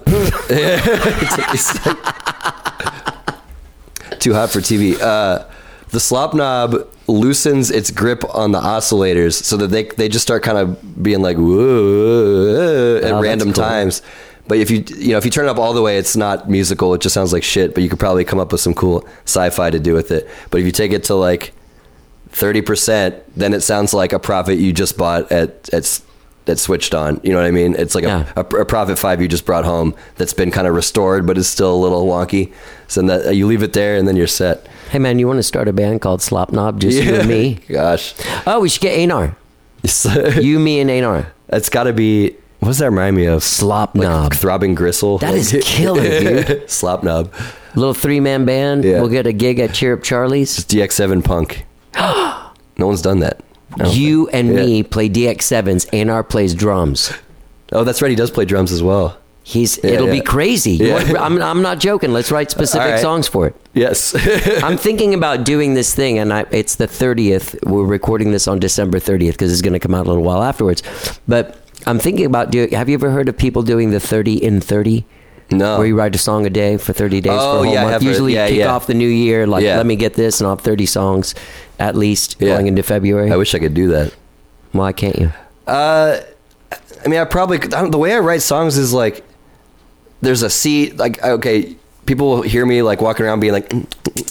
Too hot for T V. Uh, the Slop Knob loosens its grip on the oscillators so that they they just start kind of being like whoa at Oh, random that's cool. times. But if you you know if you turn it up all the way, it's not musical. It just sounds like shit. But you could probably come up with some cool sci-fi to do with it. But if you take it to like thirty percent, then it sounds like a Prophet you just bought at at that switched on. You know what I mean? It's like Yeah. a, a, a Prophet five you just brought home that's been kind of restored, but is still a little wonky. So that you leave it there, and then you're set. Hey man, you want to start a band called Slop Knob, just you and me? Gosh. Oh, we should get Anar. You, me, and Anar. It's got to be. What does that remind me of? Slop Like Knob. Throbbing Gristle. That is killer, dude. Slop Knob. Little three man band. Yeah. We'll get a gig at Cheer Up Charlie's. It's D X seven punk. No one's done that. I don't You think. and Yeah. me play D X sevens. Anar plays drums. Oh, that's right. He does play drums as well. He's. Yeah, it'll yeah. be crazy. You Yeah. want- I'm. I'm not joking. Let's write specific All right. songs for it. Yes. I'm thinking about doing this thing, and I, it's the thirtieth. We're recording this on December thirtieth because it's going to come out a little while afterwards. But I'm thinking about doing. Have you ever heard of people doing the thirty in thirty? No. Where you write a song a day for thirty days Oh, for a whole yeah, I month. have heard- Usually yeah, kick yeah. off the new year, like, Yeah. let me get this, and I'll have thirty songs at least Yeah. going into February. I wish I could do that. Why can't you? Uh, I mean, I probably I don't, the way I write songs is like there's a C. Like, okay, people will hear me like walking around being like,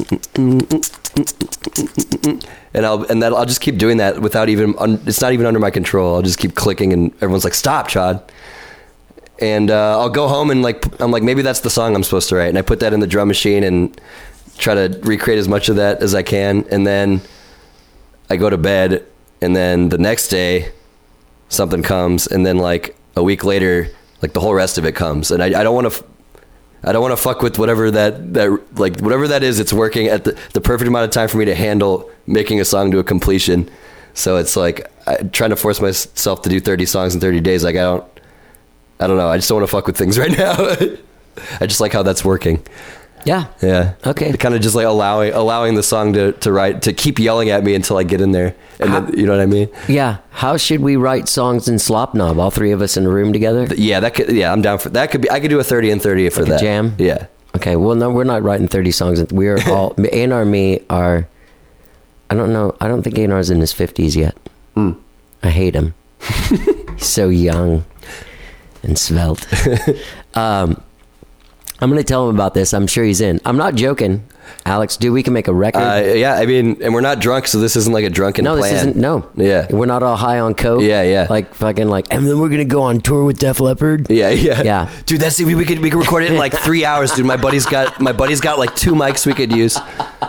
and I'll and that I'll just keep doing that without even. Un, it's not even under my control. I'll just keep clicking, and everyone's like, "Stop, Chad." And uh, I'll go home and like I'm like maybe that's the song I'm supposed to write, and I put that in the drum machine and try to recreate as much of that as I can, and then I go to bed, and then the next day something comes, and then like a week later, like the whole rest of it comes, and I, I don't want to. F- I don't want to fuck with whatever that, that like whatever that is. It's working at the, the perfect amount of time for me to handle making a song to a completion. So it's like I, trying to force myself to do thirty songs in thirty days. Like I don't, I don't know. I just don't want to fuck with things right now. I just like how that's working. Yeah. Yeah. Okay. Kind of just like allowing allowing the song to, to write to keep yelling at me until I get in there, and How- then, you know what I mean? Yeah. How should we write songs in Slop Knob? All three of us in a room together? Yeah, that could. Yeah, I'm down for that. Could be. I could do a thirty and thirty for Like a that jam? Yeah. Okay. Well, no, we're not writing thirty songs. We're all, A and R and me are, I don't know. I don't think A and R's in his fifties yet. Hmm. I hate him. He's so young and svelte. um, I'm going to tell him about this. I'm sure he's in. I'm not joking. Alex, dude, we can make a record. Uh, yeah, I mean, and we're not drunk, so this isn't like a drunken no, plan. this isn't. No. Yeah. We're not all high on coke. Yeah, yeah. Like fucking like, and then we're going to go on tour with Def Leppard. Yeah, yeah, Yeah. Dude, that's we could we could record it in like three hours, dude. My buddy's got my buddy's got like two mics we could use.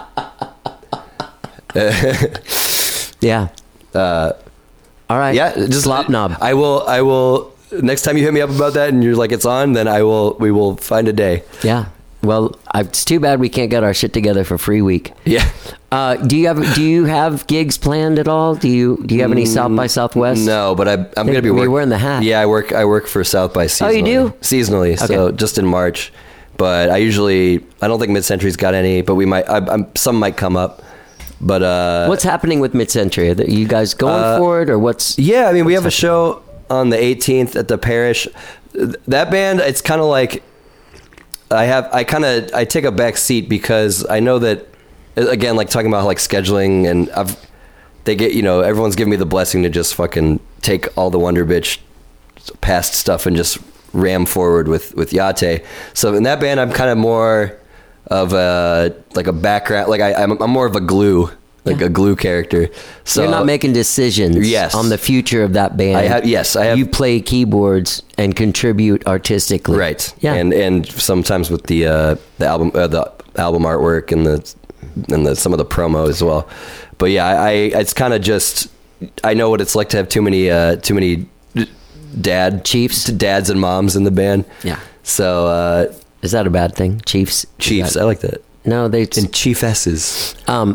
Yeah. Uh, All right. yeah, just Slop Knob. I will. I will. Next time you hit me up about that, and you're like, it's on, then I will. We will find a day. Yeah. Well, I, it's too bad we can't get our shit together for Free Week. Yeah. Uh, do you have Do you have gigs planned at all? Do you Do you have any South by Southwest? No, but I, I'm going to be You're working. wearing the hat. Yeah, I work. I work for South by seasonally. Oh, you do? Seasonally, so Okay. just in March. But I usually, I don't think Mid Century's got any, but we might. I, I'm, some might come up. But uh, What's happening with Mid Century? Are you guys going Uh, for it, or what's? Yeah, I mean, we have a show on the eighteenth at the Parish. That band, it's kind of like I have. I kind of I take a back seat because I know that again, like talking about like scheduling, and I've they get you know everyone's giving me the blessing to just fucking take all the Wonder Bitch past stuff and just ram forward with with Yate. So in that band, I'm kind of more. of a like a background. Like I, I'm, I'm more of a glue, like Yeah. a glue character. So You're not making decisions Yes. on the future of that band. I have, yes, I have. You play keyboards and contribute artistically. Right. Yeah. And and sometimes with the uh, the album uh, the album artwork and the and the some of the promo as well. But yeah, I, I it's kind of just I know what it's like to have too many uh, too many dad Chiefs? dads and moms in the band. Yeah. So uh, Is that a bad thing? Chiefs? Is Chiefs, that- I like that. no, they. And chiefesses. Um,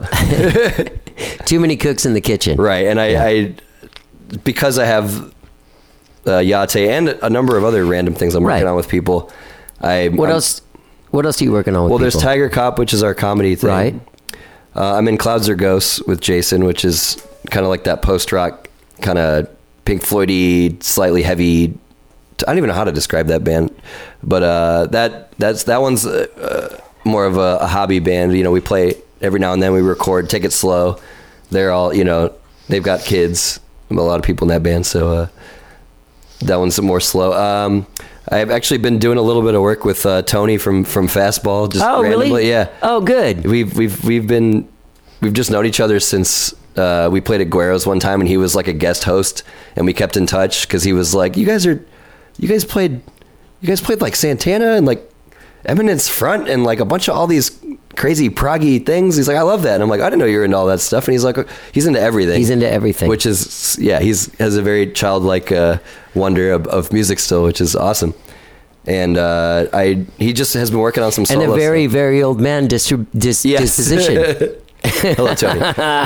too many cooks in the kitchen. Right. And I, Yeah. I because I have uh, Yate and a number of other random things I'm working Right. on with people. I What I'm- else? What else are you working on with Well, there's people? Tiger Cop, which is our comedy thing. Right. Uh, I'm in Clouds or Ghosts with Jason, which is kind of like that post rock, kind of Pink Floyd-y, slightly heavy. I don't even know how to describe that band, but uh, that that's that one's uh, uh, more of a, a hobby band. You know, we play every now and then. We record, take it slow. They're all, you know, they've got kids. A lot of people in that band, so uh, that one's more slow. Um, I've actually been doing a little bit of work with uh, Tony from from Fastball. Just Oh, randomly. really? Yeah. Oh, good. We've we've we've been we've just known each other since uh, we played at Guero's one time, and he was like a guest host, and we kept in touch because he was like, "You guys are, you guys played, you guys played like Santana and like Eminence Front and like a bunch of all these crazy proggy things." He's like, "I love that," and I'm like, "I didn't know you were into all that stuff." And he's like, "He's into everything. He's into everything. which is yeah, he's has a very childlike uh, wonder of, of music still, which is awesome." And uh, I he just has been working on some And solo a very, stuff. very old man distri- dis- Yes. disposition. Hello, Tony.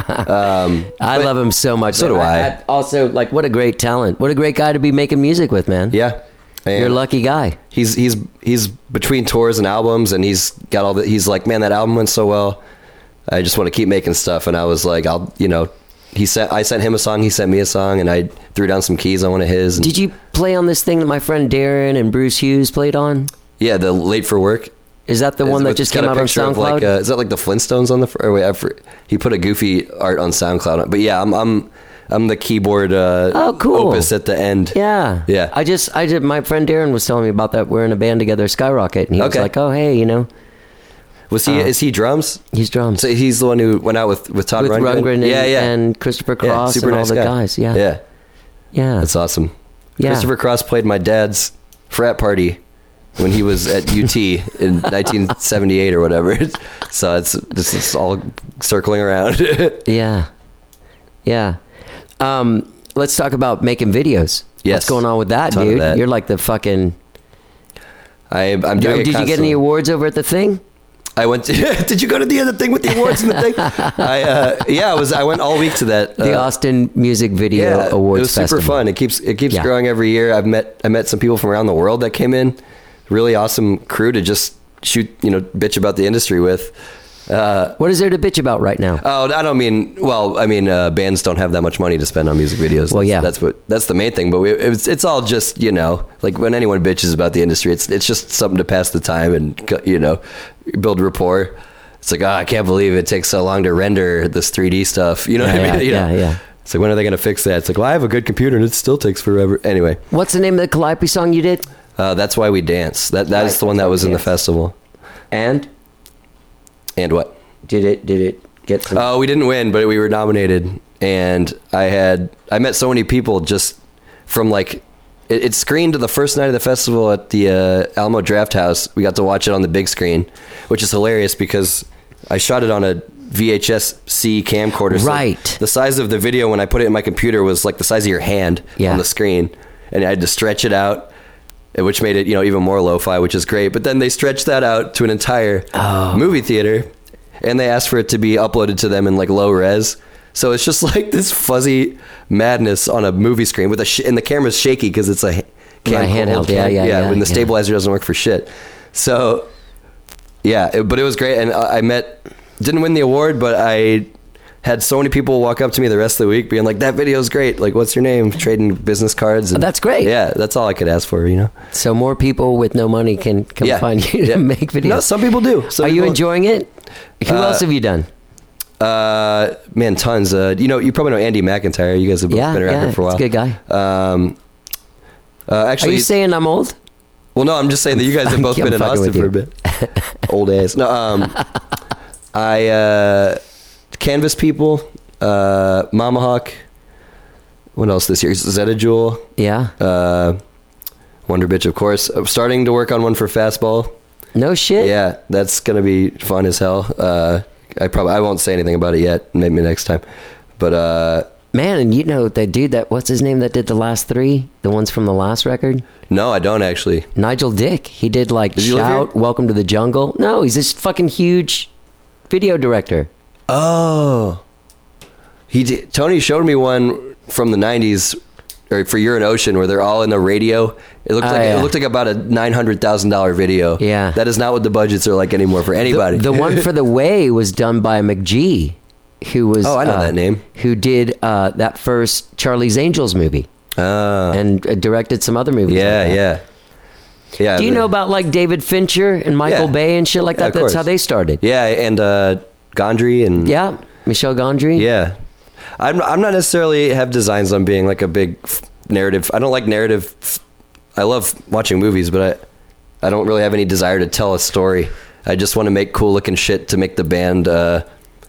Um, I but- love him so much. So do I. Also, like, what a great talent. What a great guy to be making music with, man. Yeah, and You're a lucky guy. He's he's he's between tours and albums, and he's got all the. He's like, man, that album went so well. I just want to keep making stuff, and I was like, I'll, you know, he sent. I sent him a song. He sent me a song, and I threw down some keys on one of his. And, Did you play on this thing that my friend Darren and Bruce Hughes played on? yeah, the Late for Work. Is that the one that It's just got came a out on picture of, SoundCloud? Like, uh, is that like the Flintstones on the? Fr- or wait, I fr- he put a goofy art on SoundCloud. But yeah, I'm I'm I'm the keyboard. Uh, Oh, cool. Opus at the end. Yeah. Yeah. I just, I did, my friend Darren was telling me about that. We're in a band together, Skyrocket. And he was Okay. like, oh, hey, you know, Was he? Uh, is he drums? he's drums. So he's the one who went out with with Todd With Rundgren. Rundgren and, yeah, yeah. and Christopher Yeah, Cross super and all nice the guy. guys. Yeah. Yeah. Yeah. That's awesome. Yeah. Christopher Cross played my dad's frat party when he was at U T in nineteen seventy-eight or whatever. So it's this is all circling around. Yeah. Yeah. Um, let's talk about making videos. Yes. What's going on with that, Ton of dude? that. You're like the fucking... I, I'm doing. Did it you get any constantly. awards over at the thing? I went. To, did you go to the other thing with the awards and the thing? I uh, yeah, I was. I went all week to that. The uh, Austin Music Video yeah, Awards it was super Festival. fun. It keeps it keeps Yeah. growing every year. I've met I met some people from around the world that came in. Really awesome crew to just shoot, you know, bitch about the industry with. Uh, What is there to bitch about right now? oh, I don't mean. Well, I mean, uh, bands don't have that much money to spend on music videos. Well, That's- yeah. that's what that's the main thing. But we, it's it's all just, you know, like when anyone bitches about the industry, it's it's just something to pass the time and, you know, build rapport. It's like, oh, I can't believe it takes so long to render this three D stuff. You know Yeah, what I mean? yeah, You know? yeah, yeah. It's like, when are they going to fix that? It's like, well, I have a good computer and it still takes forever. Anyway, What's the name of the Calliope song you did? uh, that's why we dance. That that is Right, the one that that's was why in we the dance. festival. And And what? did it did it get some... Oh, we didn't win, but we were nominated, and I had I met so many people just from like it, it screened the first night of the festival at the uh, Alamo Draft House. We got to watch it on the big screen, which is hilarious because I shot it on a V H S C camcorder. So Right. the size of the video when I put it in my computer was like the size of your hand Yeah. on the screen, and I had to stretch it out, which made it, you know, even more lo-fi, which is great. But then they stretched that out to an entire Oh. movie theater, and they asked for it to be uploaded to them in like low res. So it's just like this fuzzy madness on a movie screen with a sh- and the camera's shaky because it's a ha- Right, handheld. cam- Yeah, yeah, yeah, When the yeah. stabilizer doesn't work for shit. So yeah, it, but it was great, and I I met didn't win the award, but I had so many people walk up to me the rest of the week being like, that video's great, like, what's your name, trading business cards. And That's great. Yeah, that's all I could ask for, you know. So more people with no money can come Yeah. find you Yeah. to make videos. No, some people do. Some Are you people- enjoying it? Who Uh, else have you done? Uh, man, tons. Uh, you know, you probably know Andy McIntyre. You guys have both Yeah, been around yeah, here for a while. he's a good guy. Um, uh, Are actually, you saying I'm old? well, no, I'm just saying that you guys have I'm- both I'm been in fucking Austin with you. for a bit. Old ass. No, um, I uh, Canvas People, uh, Mama Hawk. What else this year? Zeta Jewel. Yeah. Uh, Wonder Bitch, of course. I'm starting to work on one for Fastball. No shit. Yeah, that's gonna be fun as hell. Uh, I probably I won't say anything about it yet. Maybe next time. But uh, man, and you know that dude that what's his name that did the last three, the ones from the last record. no, I don't actually. Nigel Dick. He did like Does he live Shout, here? Welcome to the Jungle. No, he's this fucking huge video director. Oh, he did, Tony showed me one from the nineties, or for You're an Ocean, where they're all in the radio. It looked Oh, like yeah. it looked like about a nine hundred thousand dollar video. Yeah. that is not what the budgets are like anymore for anybody. The, the one for The Way was done by McGee, who was Oh, I know uh, that name. Who did uh, that first Charlie's Angels movie Ah, and uh, directed some other movies. yeah, like that. yeah, yeah. Do you the- know about like David Fincher and Michael Yeah. Bay and shit like Yeah, that? of That's course. how they started. Yeah, and uh, Gondry and Yeah, Michel Gondry. yeah. I'm I'm not necessarily have designs on being like a big f- narrative. I don't like narrative. f- I love watching movies, but I I don't really have any desire to tell a story. I just want to make cool looking shit to make the band uh,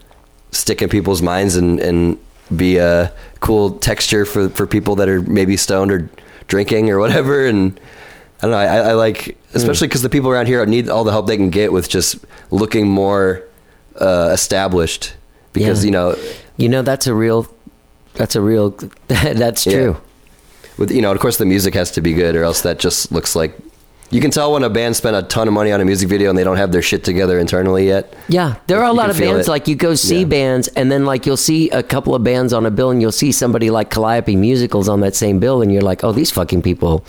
stick in people's minds and, and be a cool texture for, for people that are maybe stoned or drinking or whatever. And I don't know. I, I like, especially because the people around here need all the help they can get with just looking more uh, established. Because Yeah. you know, You know that's a real. That's a real. That's Yeah. true. with you know, of course, the music has to be good, or else that just looks like. You can tell when a band spent a ton of money on a music video and they don't have their shit together internally yet. Yeah, there are a You lot can of feel bands it. like you go see Yeah. bands, and then like you'll see a couple of bands on a bill, and you'll see somebody like Calliope Musicals on that same bill, and you're like, oh, these fucking people,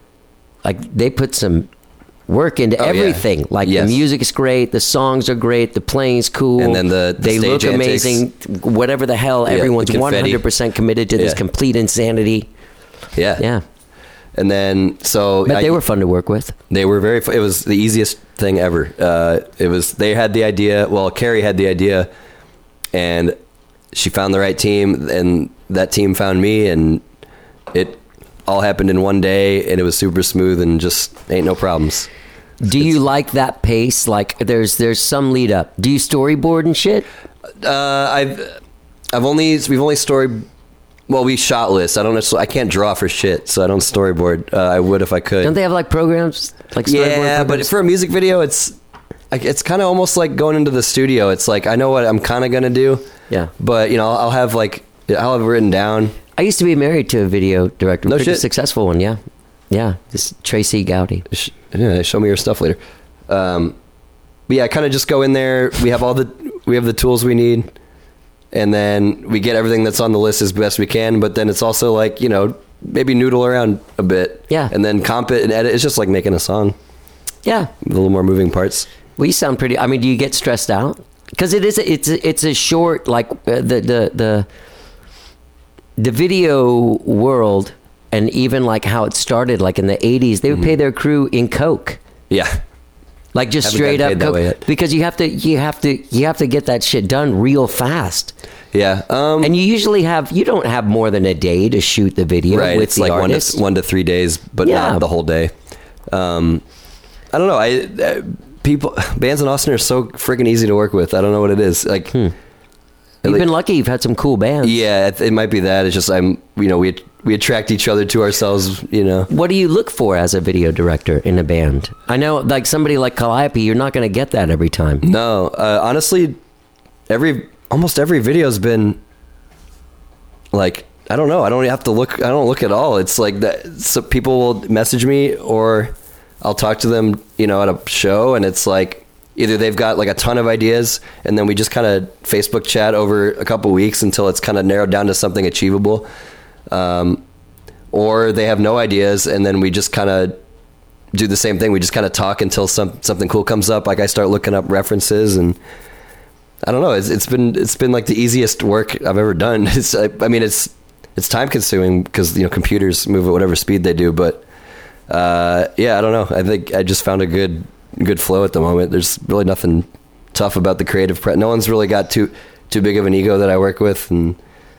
like they put some work into Oh, yeah. everything. Like Yes. the music is great, the songs are great, the playing's cool, And then the- the they stage look antics. amazing. Whatever the hell, Yeah, the everyone's one confetti. hundred percent committed to this Yeah. complete insanity. Yeah, Yeah, And then so but I- they were fun to work with. They were very. fu- It was the easiest thing ever. Uh, it was. They had the idea. Well, Carrie had the idea, and she found the right team, and that team found me, and it all happened in one day, and it was super smooth, and just ain't no problems. Do you like that pace? Like there's there's some lead up. Do you storyboard and shit? Uh, I've I've only we've only story. Well, we shot lists. I don't know. I can't draw for shit, so I don't storyboard. Uh, I would if I could. Don't they have like programs like storyboard Yeah, but programs? for a music video, it's like it's kind of almost like going into the studio. It's like I know what I'm kind of gonna do. Yeah. But you know, I'll have like I'll have it written down. I used to be married to a video director, No pretty shit. successful one. Yeah, yeah. This Tracy Gowdy. Sh- Yeah, show me your stuff later. Um, but yeah, I kind of just go in there. We have all the we have the tools we need, and then we get everything that's on the list as best we can. But then it's also like you know maybe noodle around a bit. Yeah. And then comp it and edit. It's just like making a song Yeah. with a little more moving parts. Well, you sound pretty. I mean, do you get stressed out? Because it is. A, it's. A, it's a short like uh, the the the the video world, and even like how it started, like in the eighties, they would pay their crew in coke. Yeah. Like just Haven't straight gotten up paid that coke, way yet. because you have to you have to you have to get that shit done real fast. Yeah. Um, And you usually have you don't have more than a day to shoot the video right. with It's the like one artist. to one to three days, but Yeah. not the whole day. Um, I don't know. I uh, people bands in Austin are so freaking easy to work with. I don't know what it is. Like, You've been lucky. You've had some cool bands. yeah, it, it might be that. It's just I'm. You know, we we attract each other to ourselves. You know. What do you look for as a video director in a band? I know, like somebody like Calliope, you're not going to get that every time. No, uh, honestly, every almost every video's been like I don't know. I don't have to look. I don't look at all. It's like that. So people will message me or I'll talk to them. You know, at a show, and it's like either they've got like a ton of ideas, and then we just kind of Facebook chat over a couple weeks until it's kind of narrowed down to something achievable, um, or they have no ideas, and then we just kind of do the same thing. We just kind of talk until some something cool comes up. Like I start looking up references, and I don't know. It's, it's been it's been like the easiest work I've ever done. It's I, I mean it's it's time consuming because you know computers move at whatever speed they do. But uh, yeah, I don't know. I think I just found a good good flow at the moment. There's really nothing tough about the creative prep. No one's really got too too big of an ego that I work with, and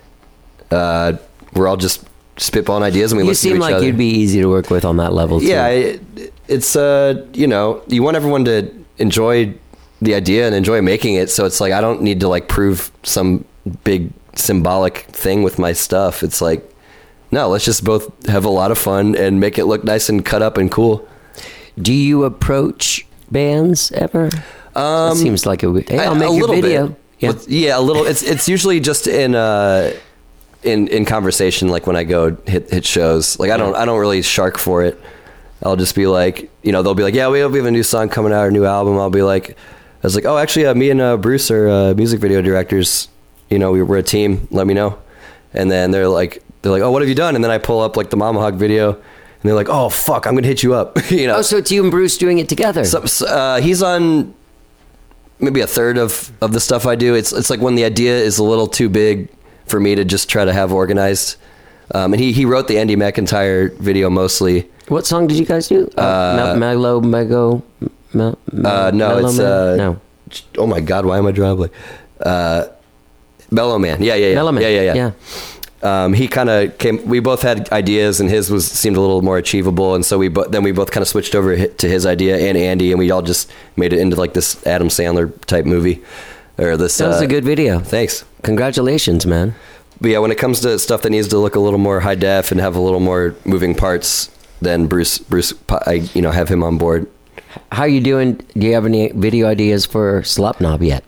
uh, we're all just spitballing ideas and we You listen to seem each like other. you'd be easy to work with on that level, too. Yeah, it, it's uh, you know, you want everyone to enjoy the idea and enjoy making it. So it's like I don't need to like prove some big symbolic thing with my stuff. It's like, no, let's just both have a lot of fun and make it look nice and cut up and cool. Do you approach bands ever? Um, it seems like a hey, I'll I- make a your little video. bit. Yeah. Well, yeah, a little. It's it's usually just in uh in in conversation, like when I go hit hit shows. Like I don't I don't really shark for it. I'll just be like, you know, they'll be like, yeah, we have, we have a new song coming out, a new album. I'll be like, I was like, oh, actually, uh, me and uh, Bruce are uh, music video directors. You know, we, we're a team. Let me know. And then they're like, they're like, oh, what have you done? And then I pull up like the Mama Hawk video, and they're like, oh fuck, I'm gonna hit you up. You know. Oh, so it's you and Bruce doing it together. So, so, uh, he's on maybe a third of, of the stuff I do. It's it's like when the idea is a little too big for me to just try to have organized. Um, and he, he wrote the Andy McIntyre video mostly. What song did you guys do? Uh, Mel- Mellow Mego. Mel- Uh, no, Mellow it's Man? uh, no. Oh my God, why am I drawing a blank? Uh, Mellow Man. Yeah, yeah, yeah. Mellow Man. Yeah, yeah, yeah. yeah. Um, he kind of came. We both had ideas, and his was seemed a little more achievable, and so we bo- then we both kind of switched over hi- to his idea and Andy, and we all just made it into like this Adam Sandler type movie, or this. That was uh, a good video. Thanks. Congratulations, man. But yeah, when it comes to stuff that needs to look a little more high def and have a little more moving parts, then Bruce, Bruce, I you know have him on board. How you doing? Do you have any video ideas for Slopknob yet?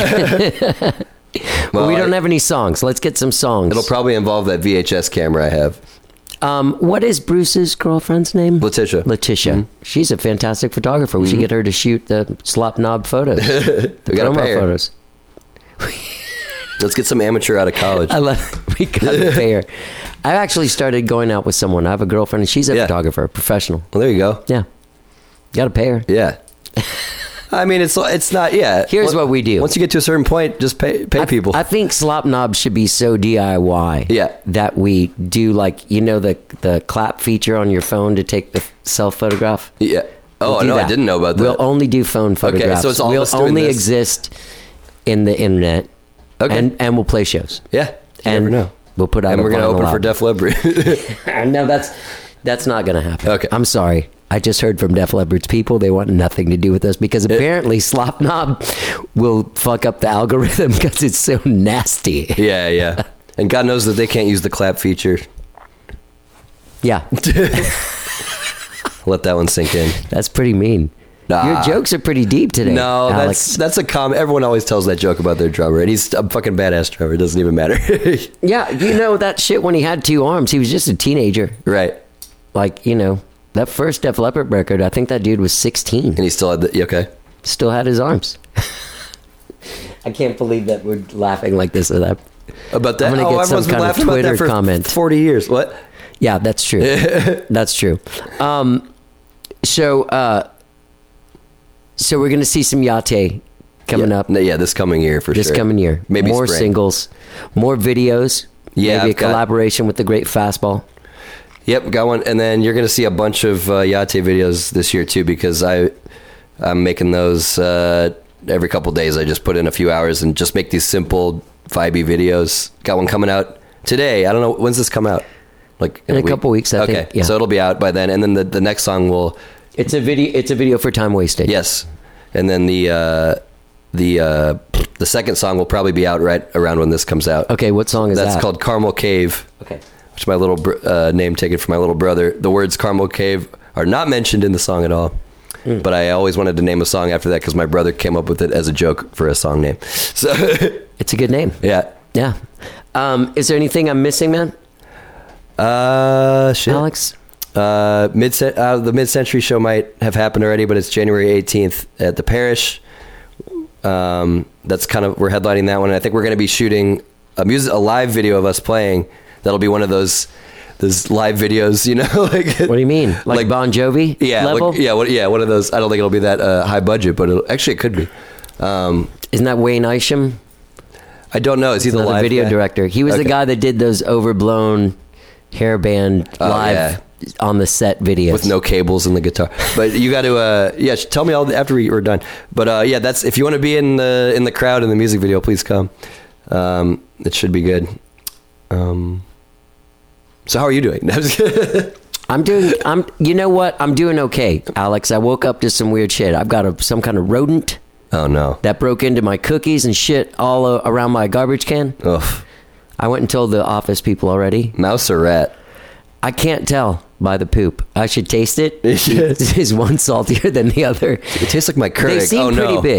well, we don't I- have any songs. Let's get some songs. It'll probably involve that V H S camera I have. Um, what is Bruce's girlfriend's name? Letitia. Letitia. Mm-hmm. She's a fantastic photographer. We should get her to shoot the Slopknob photos. the We gotta promo pay her. photos. Let's get some amateur out of college. I love. We got to pay her. I actually started going out with someone. I have a girlfriend, and she's a Yeah. photographer, professional. Well, there you go. Yeah, got to pay her. Yeah. I mean, it's it's not. Yeah. Here's Once- what we do. Once you get to a certain point, just pay pay I, people. I think Slopknob should be so D I Y. Yeah. That we do like you know the the clap feature on your phone to take the self photograph. yeah. Oh We'll do no, I that. didn't know about that. We'll only do phone photographs. so it's all of we'll us doing only this. exist in the internet. Okay. And and we'll play shows. yeah. You And never know. we'll put out. And a we're gonna vinyl open for album. Def Leppard. No, that's that's not going to happen. Okay. I'm sorry. I just heard from Def Leppard's people. They want nothing to do with us because apparently Slopknob will fuck up the algorithm because it's so nasty. yeah, yeah. And God knows that they can't use the clap feature. Yeah, Let that one sink in. that's pretty mean. Nah. Your jokes are pretty deep today. No, Alex. that's that's a com. Everyone always tells that joke about their drummer, and he's a fucking badass drummer. It doesn't even matter. Yeah, you know that shit when he had two arms. He was just a teenager. Right. Like, you know, that first Def Leppard record, I think that dude was sixteen. And he still had the okay. Still had his arms. I can't believe that we're laughing like this at that. About that. I'm gonna oh, get some everyone's been kind of laughing about Twitter that for comment. forty years. What? Yeah, that's true. That's true. Um, so, uh, so we're gonna see some Yate coming yeah. up No, yeah, this coming year for this sure. coming year. Maybe more spring. singles, more videos. Yeah, maybe I've a got- collaboration with the Great Fastball. Yep, got one. And then you're going to see a bunch of uh, Yate videos this year too, because I I'm making those uh, every couple days. I just put in a few hours and just make these simple vibey videos. Got one coming out today. I don't know when's this come out. Like In a week? couple weeks, I okay, think, yeah. so it'll be out by then. And then the, the next song will It's a video. It's a video for Time Wasted. yes, and then the uh, the uh, the second song will probably be out right around when this comes out. Okay, what song is That's that? called Carmel Cave. Okay. Which my little br- uh, name taken from my little brother. The words Carmel Cave are not mentioned in the song at all. Mm. But I always wanted to name a song after that because my brother came up with it as a joke for a song name. So, It's a good name. yeah. Yeah. Um, is there anything I'm missing, man? Uh, shit. Alex? Uh, mid uh, the mid-century show might have happened already, but it's January eighteenth at the Parish. Um, that's kind of we're headlining that one. And I think we're going to be shooting a music, a live video of us playing. That'll be one of those those live videos, you know. like What do you mean? Like, Like- Bon Jovi Yeah, level? like, yeah, what, yeah. One of those. I don't think it'll be that uh, high budget, but it'll, actually it could be. Um, Isn't that Wayne Isham? I don't know. Is he the Another live video guy? director. He was the Okay. guy that did those overblown hairband Oh, live yeah. on the set videos. with no cables in the guitar? But you got to, uh, yeah. Tell me all after we- we're done. But uh, yeah, that's if you want to be in the in the crowd in the music video, please come. Um, it should be good. Um, so how are you doing? I'm doing. I'm. You know what? I'm doing okay, Alex. I woke up to some weird shit. I've got a, some kind of rodent Oh no. that broke into my cookies and shit all uh, around my garbage can. Ugh. I went and told the office people already. Mouse or rat? I can't tell by the poop. I should taste it. Is one saltier than the other? It tastes like my Keurig. They seem oh pretty no.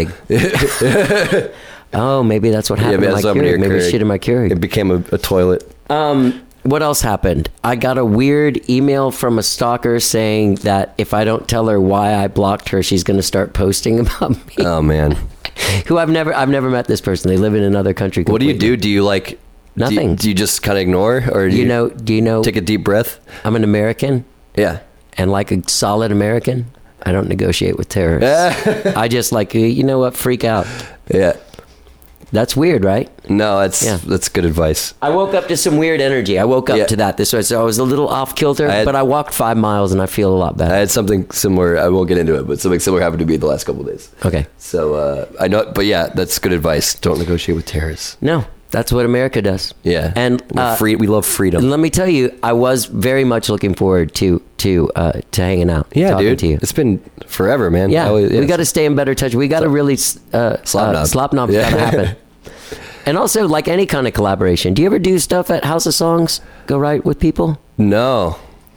big. Oh, maybe that's what happened maybe to my that's what happened to Keurig. your Maybe Keurig. shit in my Keurig. It became a, a toilet. Um, what else happened? I got a weird email from a stalker saying that if I don't tell her why I blocked her, she's going to start posting about me. Oh man. Who I've never, I've never met this person. They live in another country. What do you completely. do? Do you like Nothing. Do you, do you just kind of ignore, or do You you, know? Do you know? take a deep breath? I'm an American, Yeah. and like a solid American, I don't negotiate with terrorists. I just like, you know what? Freak out. Yeah. That's weird, right? No, that's Yeah. that's good advice. I woke up to some weird energy. I woke up Yeah. to that. This was, so I was a little off kilter, I had- but I walked five miles and I feel a lot better. I had something similar. I won't get into it, but something similar happened to me the last couple of days. Okay. So uh, I know, but yeah, that's good advice. Don't negotiate with terrorists. No, that's what America does. Yeah, And We're uh, free. We love freedom. and let me tell you, I was very much looking forward to to uh, to hanging out, Yeah, talking dude. to you. It's been forever, man. Yeah, I always- we got to stay in better touch. We got to really uh, Slop knob. Uh, slop knob Yeah. got to happen. And also, like any kind of collaboration, do you ever do stuff at House of Songs? Go right with people. No,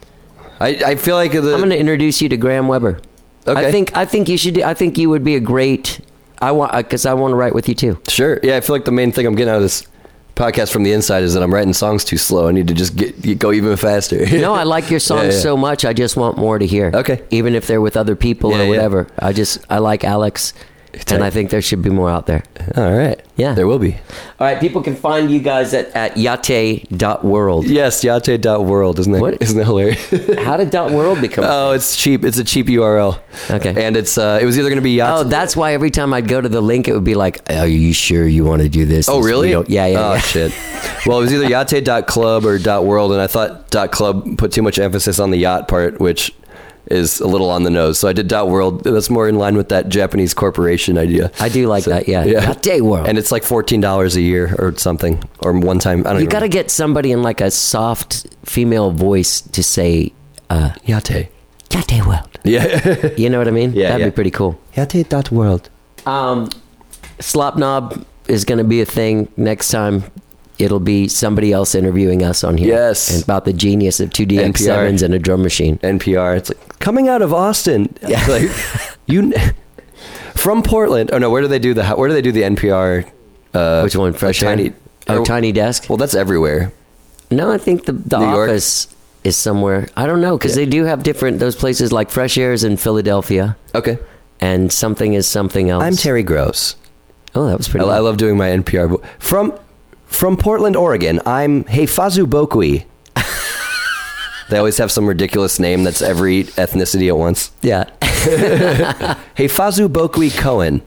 I I feel like the, I'm going to introduce you to Graham Weber. Okay. I think I think you should. Do, I think you would be a great. I want because I want to write with you too. Sure. Yeah, I feel like the main thing I'm getting out of this podcast from the inside is that I'm writing songs too slow. I need to just get, get go even faster. No, I like your songs Yeah, yeah. so much. I just want more to hear. Okay. Even if they're with other people Yeah, or yeah. whatever. I just I like Alex, and I think there should be more out there. All right. Yeah. There will be. All right, people can find you guys at, at yate dot world. Yes, yate dot world. Isn't that, What? isn't that hilarious? How did dot world become? Oh, it's cheap. It's a cheap U R L. Okay. And it's uh, it was either going to be Yate. Oh, that's why every time I'd go to the link, it would be like, "Are you sure you want to do this?" Oh, This- really? we don't- Yeah, yeah, Oh, yeah. shit. Well, it was either yate dot club or .world, and I thought .club put too much emphasis on the yacht part, which is a little on the nose. So I did .world. That's more in line with that Japanese corporation idea. I do like So, that. Yeah, Yate World. And it's like fourteen dollars a year or something, or one time. I don't You know. got to get somebody in like a soft female voice to say uh, Yate. Yate World. Yeah. You know what I mean? Yeah, That'd yeah. be pretty cool. Yate dot world. Um, Slop Knob is going to be a thing next time. It'll be somebody else interviewing us on here. Yes. And about the genius of two D X sevens and a drum machine. N P R. It's like coming out of Austin. Yeah. It's like you from Portland. Oh no, where do they do the where do they do the N P R? Uh, Which one? Fresh Air? Tiny. Oh, or- Tiny Desk? Well, that's everywhere. No, I think the, the New York? office is somewhere. I don't know, because Yeah. they do have different, those places like Fresh Air is in Philadelphia, Okay. and something is something else. I'm Terry Gross. Oh, that was I, pretty I good. love doing my N P R vo- from from Portland, Oregon. I'm Heifazu Bokwi. They always have some ridiculous name that's every ethnicity at once. Yeah. Heifazu Bokwi Cohen.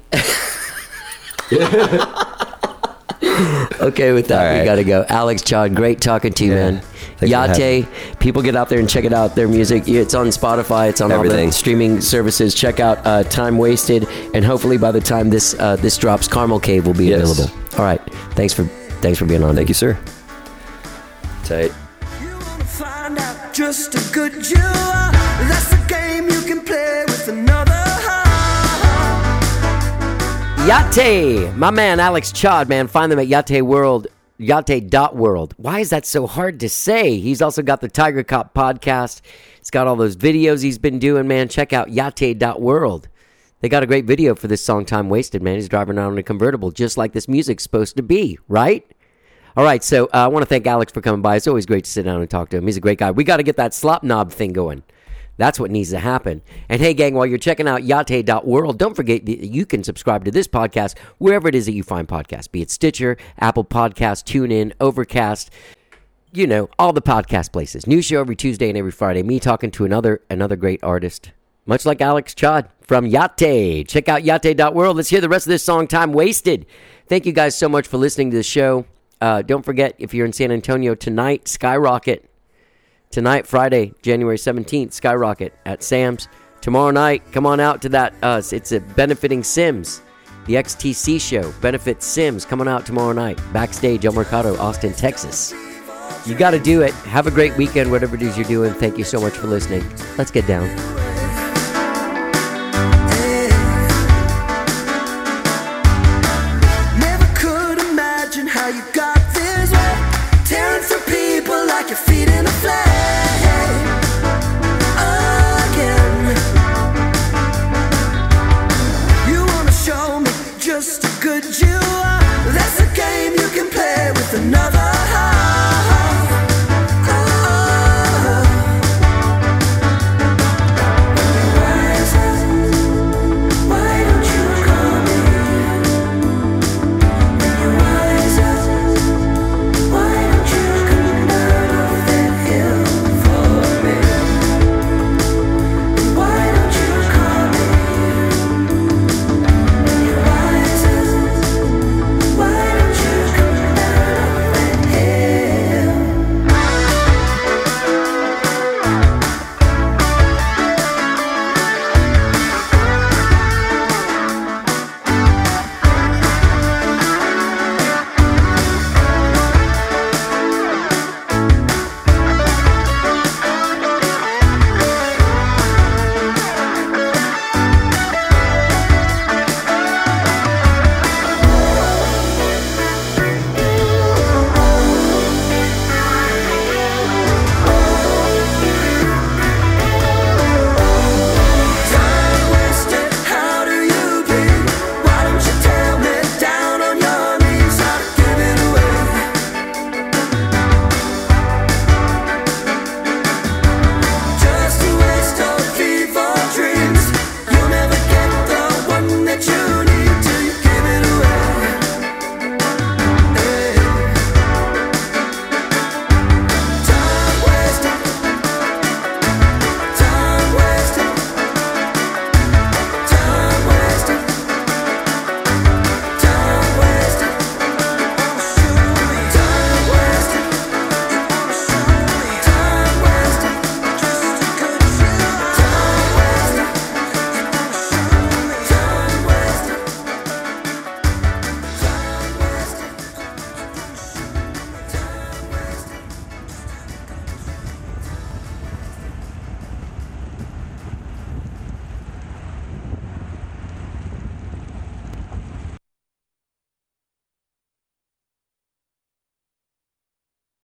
Okay, with that, All we right. got to go. Alex Chod, great talking to you, Yeah. man. Thanks for Yate, people get out there and check it out. Their music, it's on Spotify, it's on all Everything. the streaming services. Check out uh, Time Wasted, and hopefully by the time this uh, this drops, Carmel Cave will be Yes. available. All right, thanks for thanks for being on. Thank you, sir. Tight. You wanna find out just how good you are? That's a game you can play with another heart. Yate, my man Alex Chod, man. Find them at Yate World, Yate dot world. Why is that so hard to say? He's also got the Tiger Cop podcast. He's got all those videos he's been doing, man. Check out Yate dot world. They got a great video for this song, Time Wasted, man. He's driving around in a convertible, just like this music's supposed to be, right? All right, so uh, I want to thank Alex for coming by. It's always great to sit down and talk to him. He's a great guy. We got to get that slop knob thing going. That's what needs to happen. And hey, gang, while you're checking out Yate dot world, don't forget that you can subscribe to this podcast wherever it is that you find podcasts, be it Stitcher, Apple Podcasts, TuneIn, Overcast, you know, all the podcast places. New show every Tuesday and every Friday. Me talking to another another great artist, much like Alex Chod from Yate. Check out Yate dot world. Let's hear the rest of this song, Time Wasted. Thank you guys so much for listening to the show. Uh, don't forget, if you're in San Antonio tonight, Skyrocket. Tonight, Friday, January seventeenth, Skyrocket at Sam's. Tomorrow night, come on out to that. Uh, it's a benefiting Sims, the X T C show. Benefit Sims coming out tomorrow night. Backstage, El Mercado, Austin, Texas. You got to do it. Have a great weekend, whatever it is you're doing. Thank you so much for listening. Let's get down.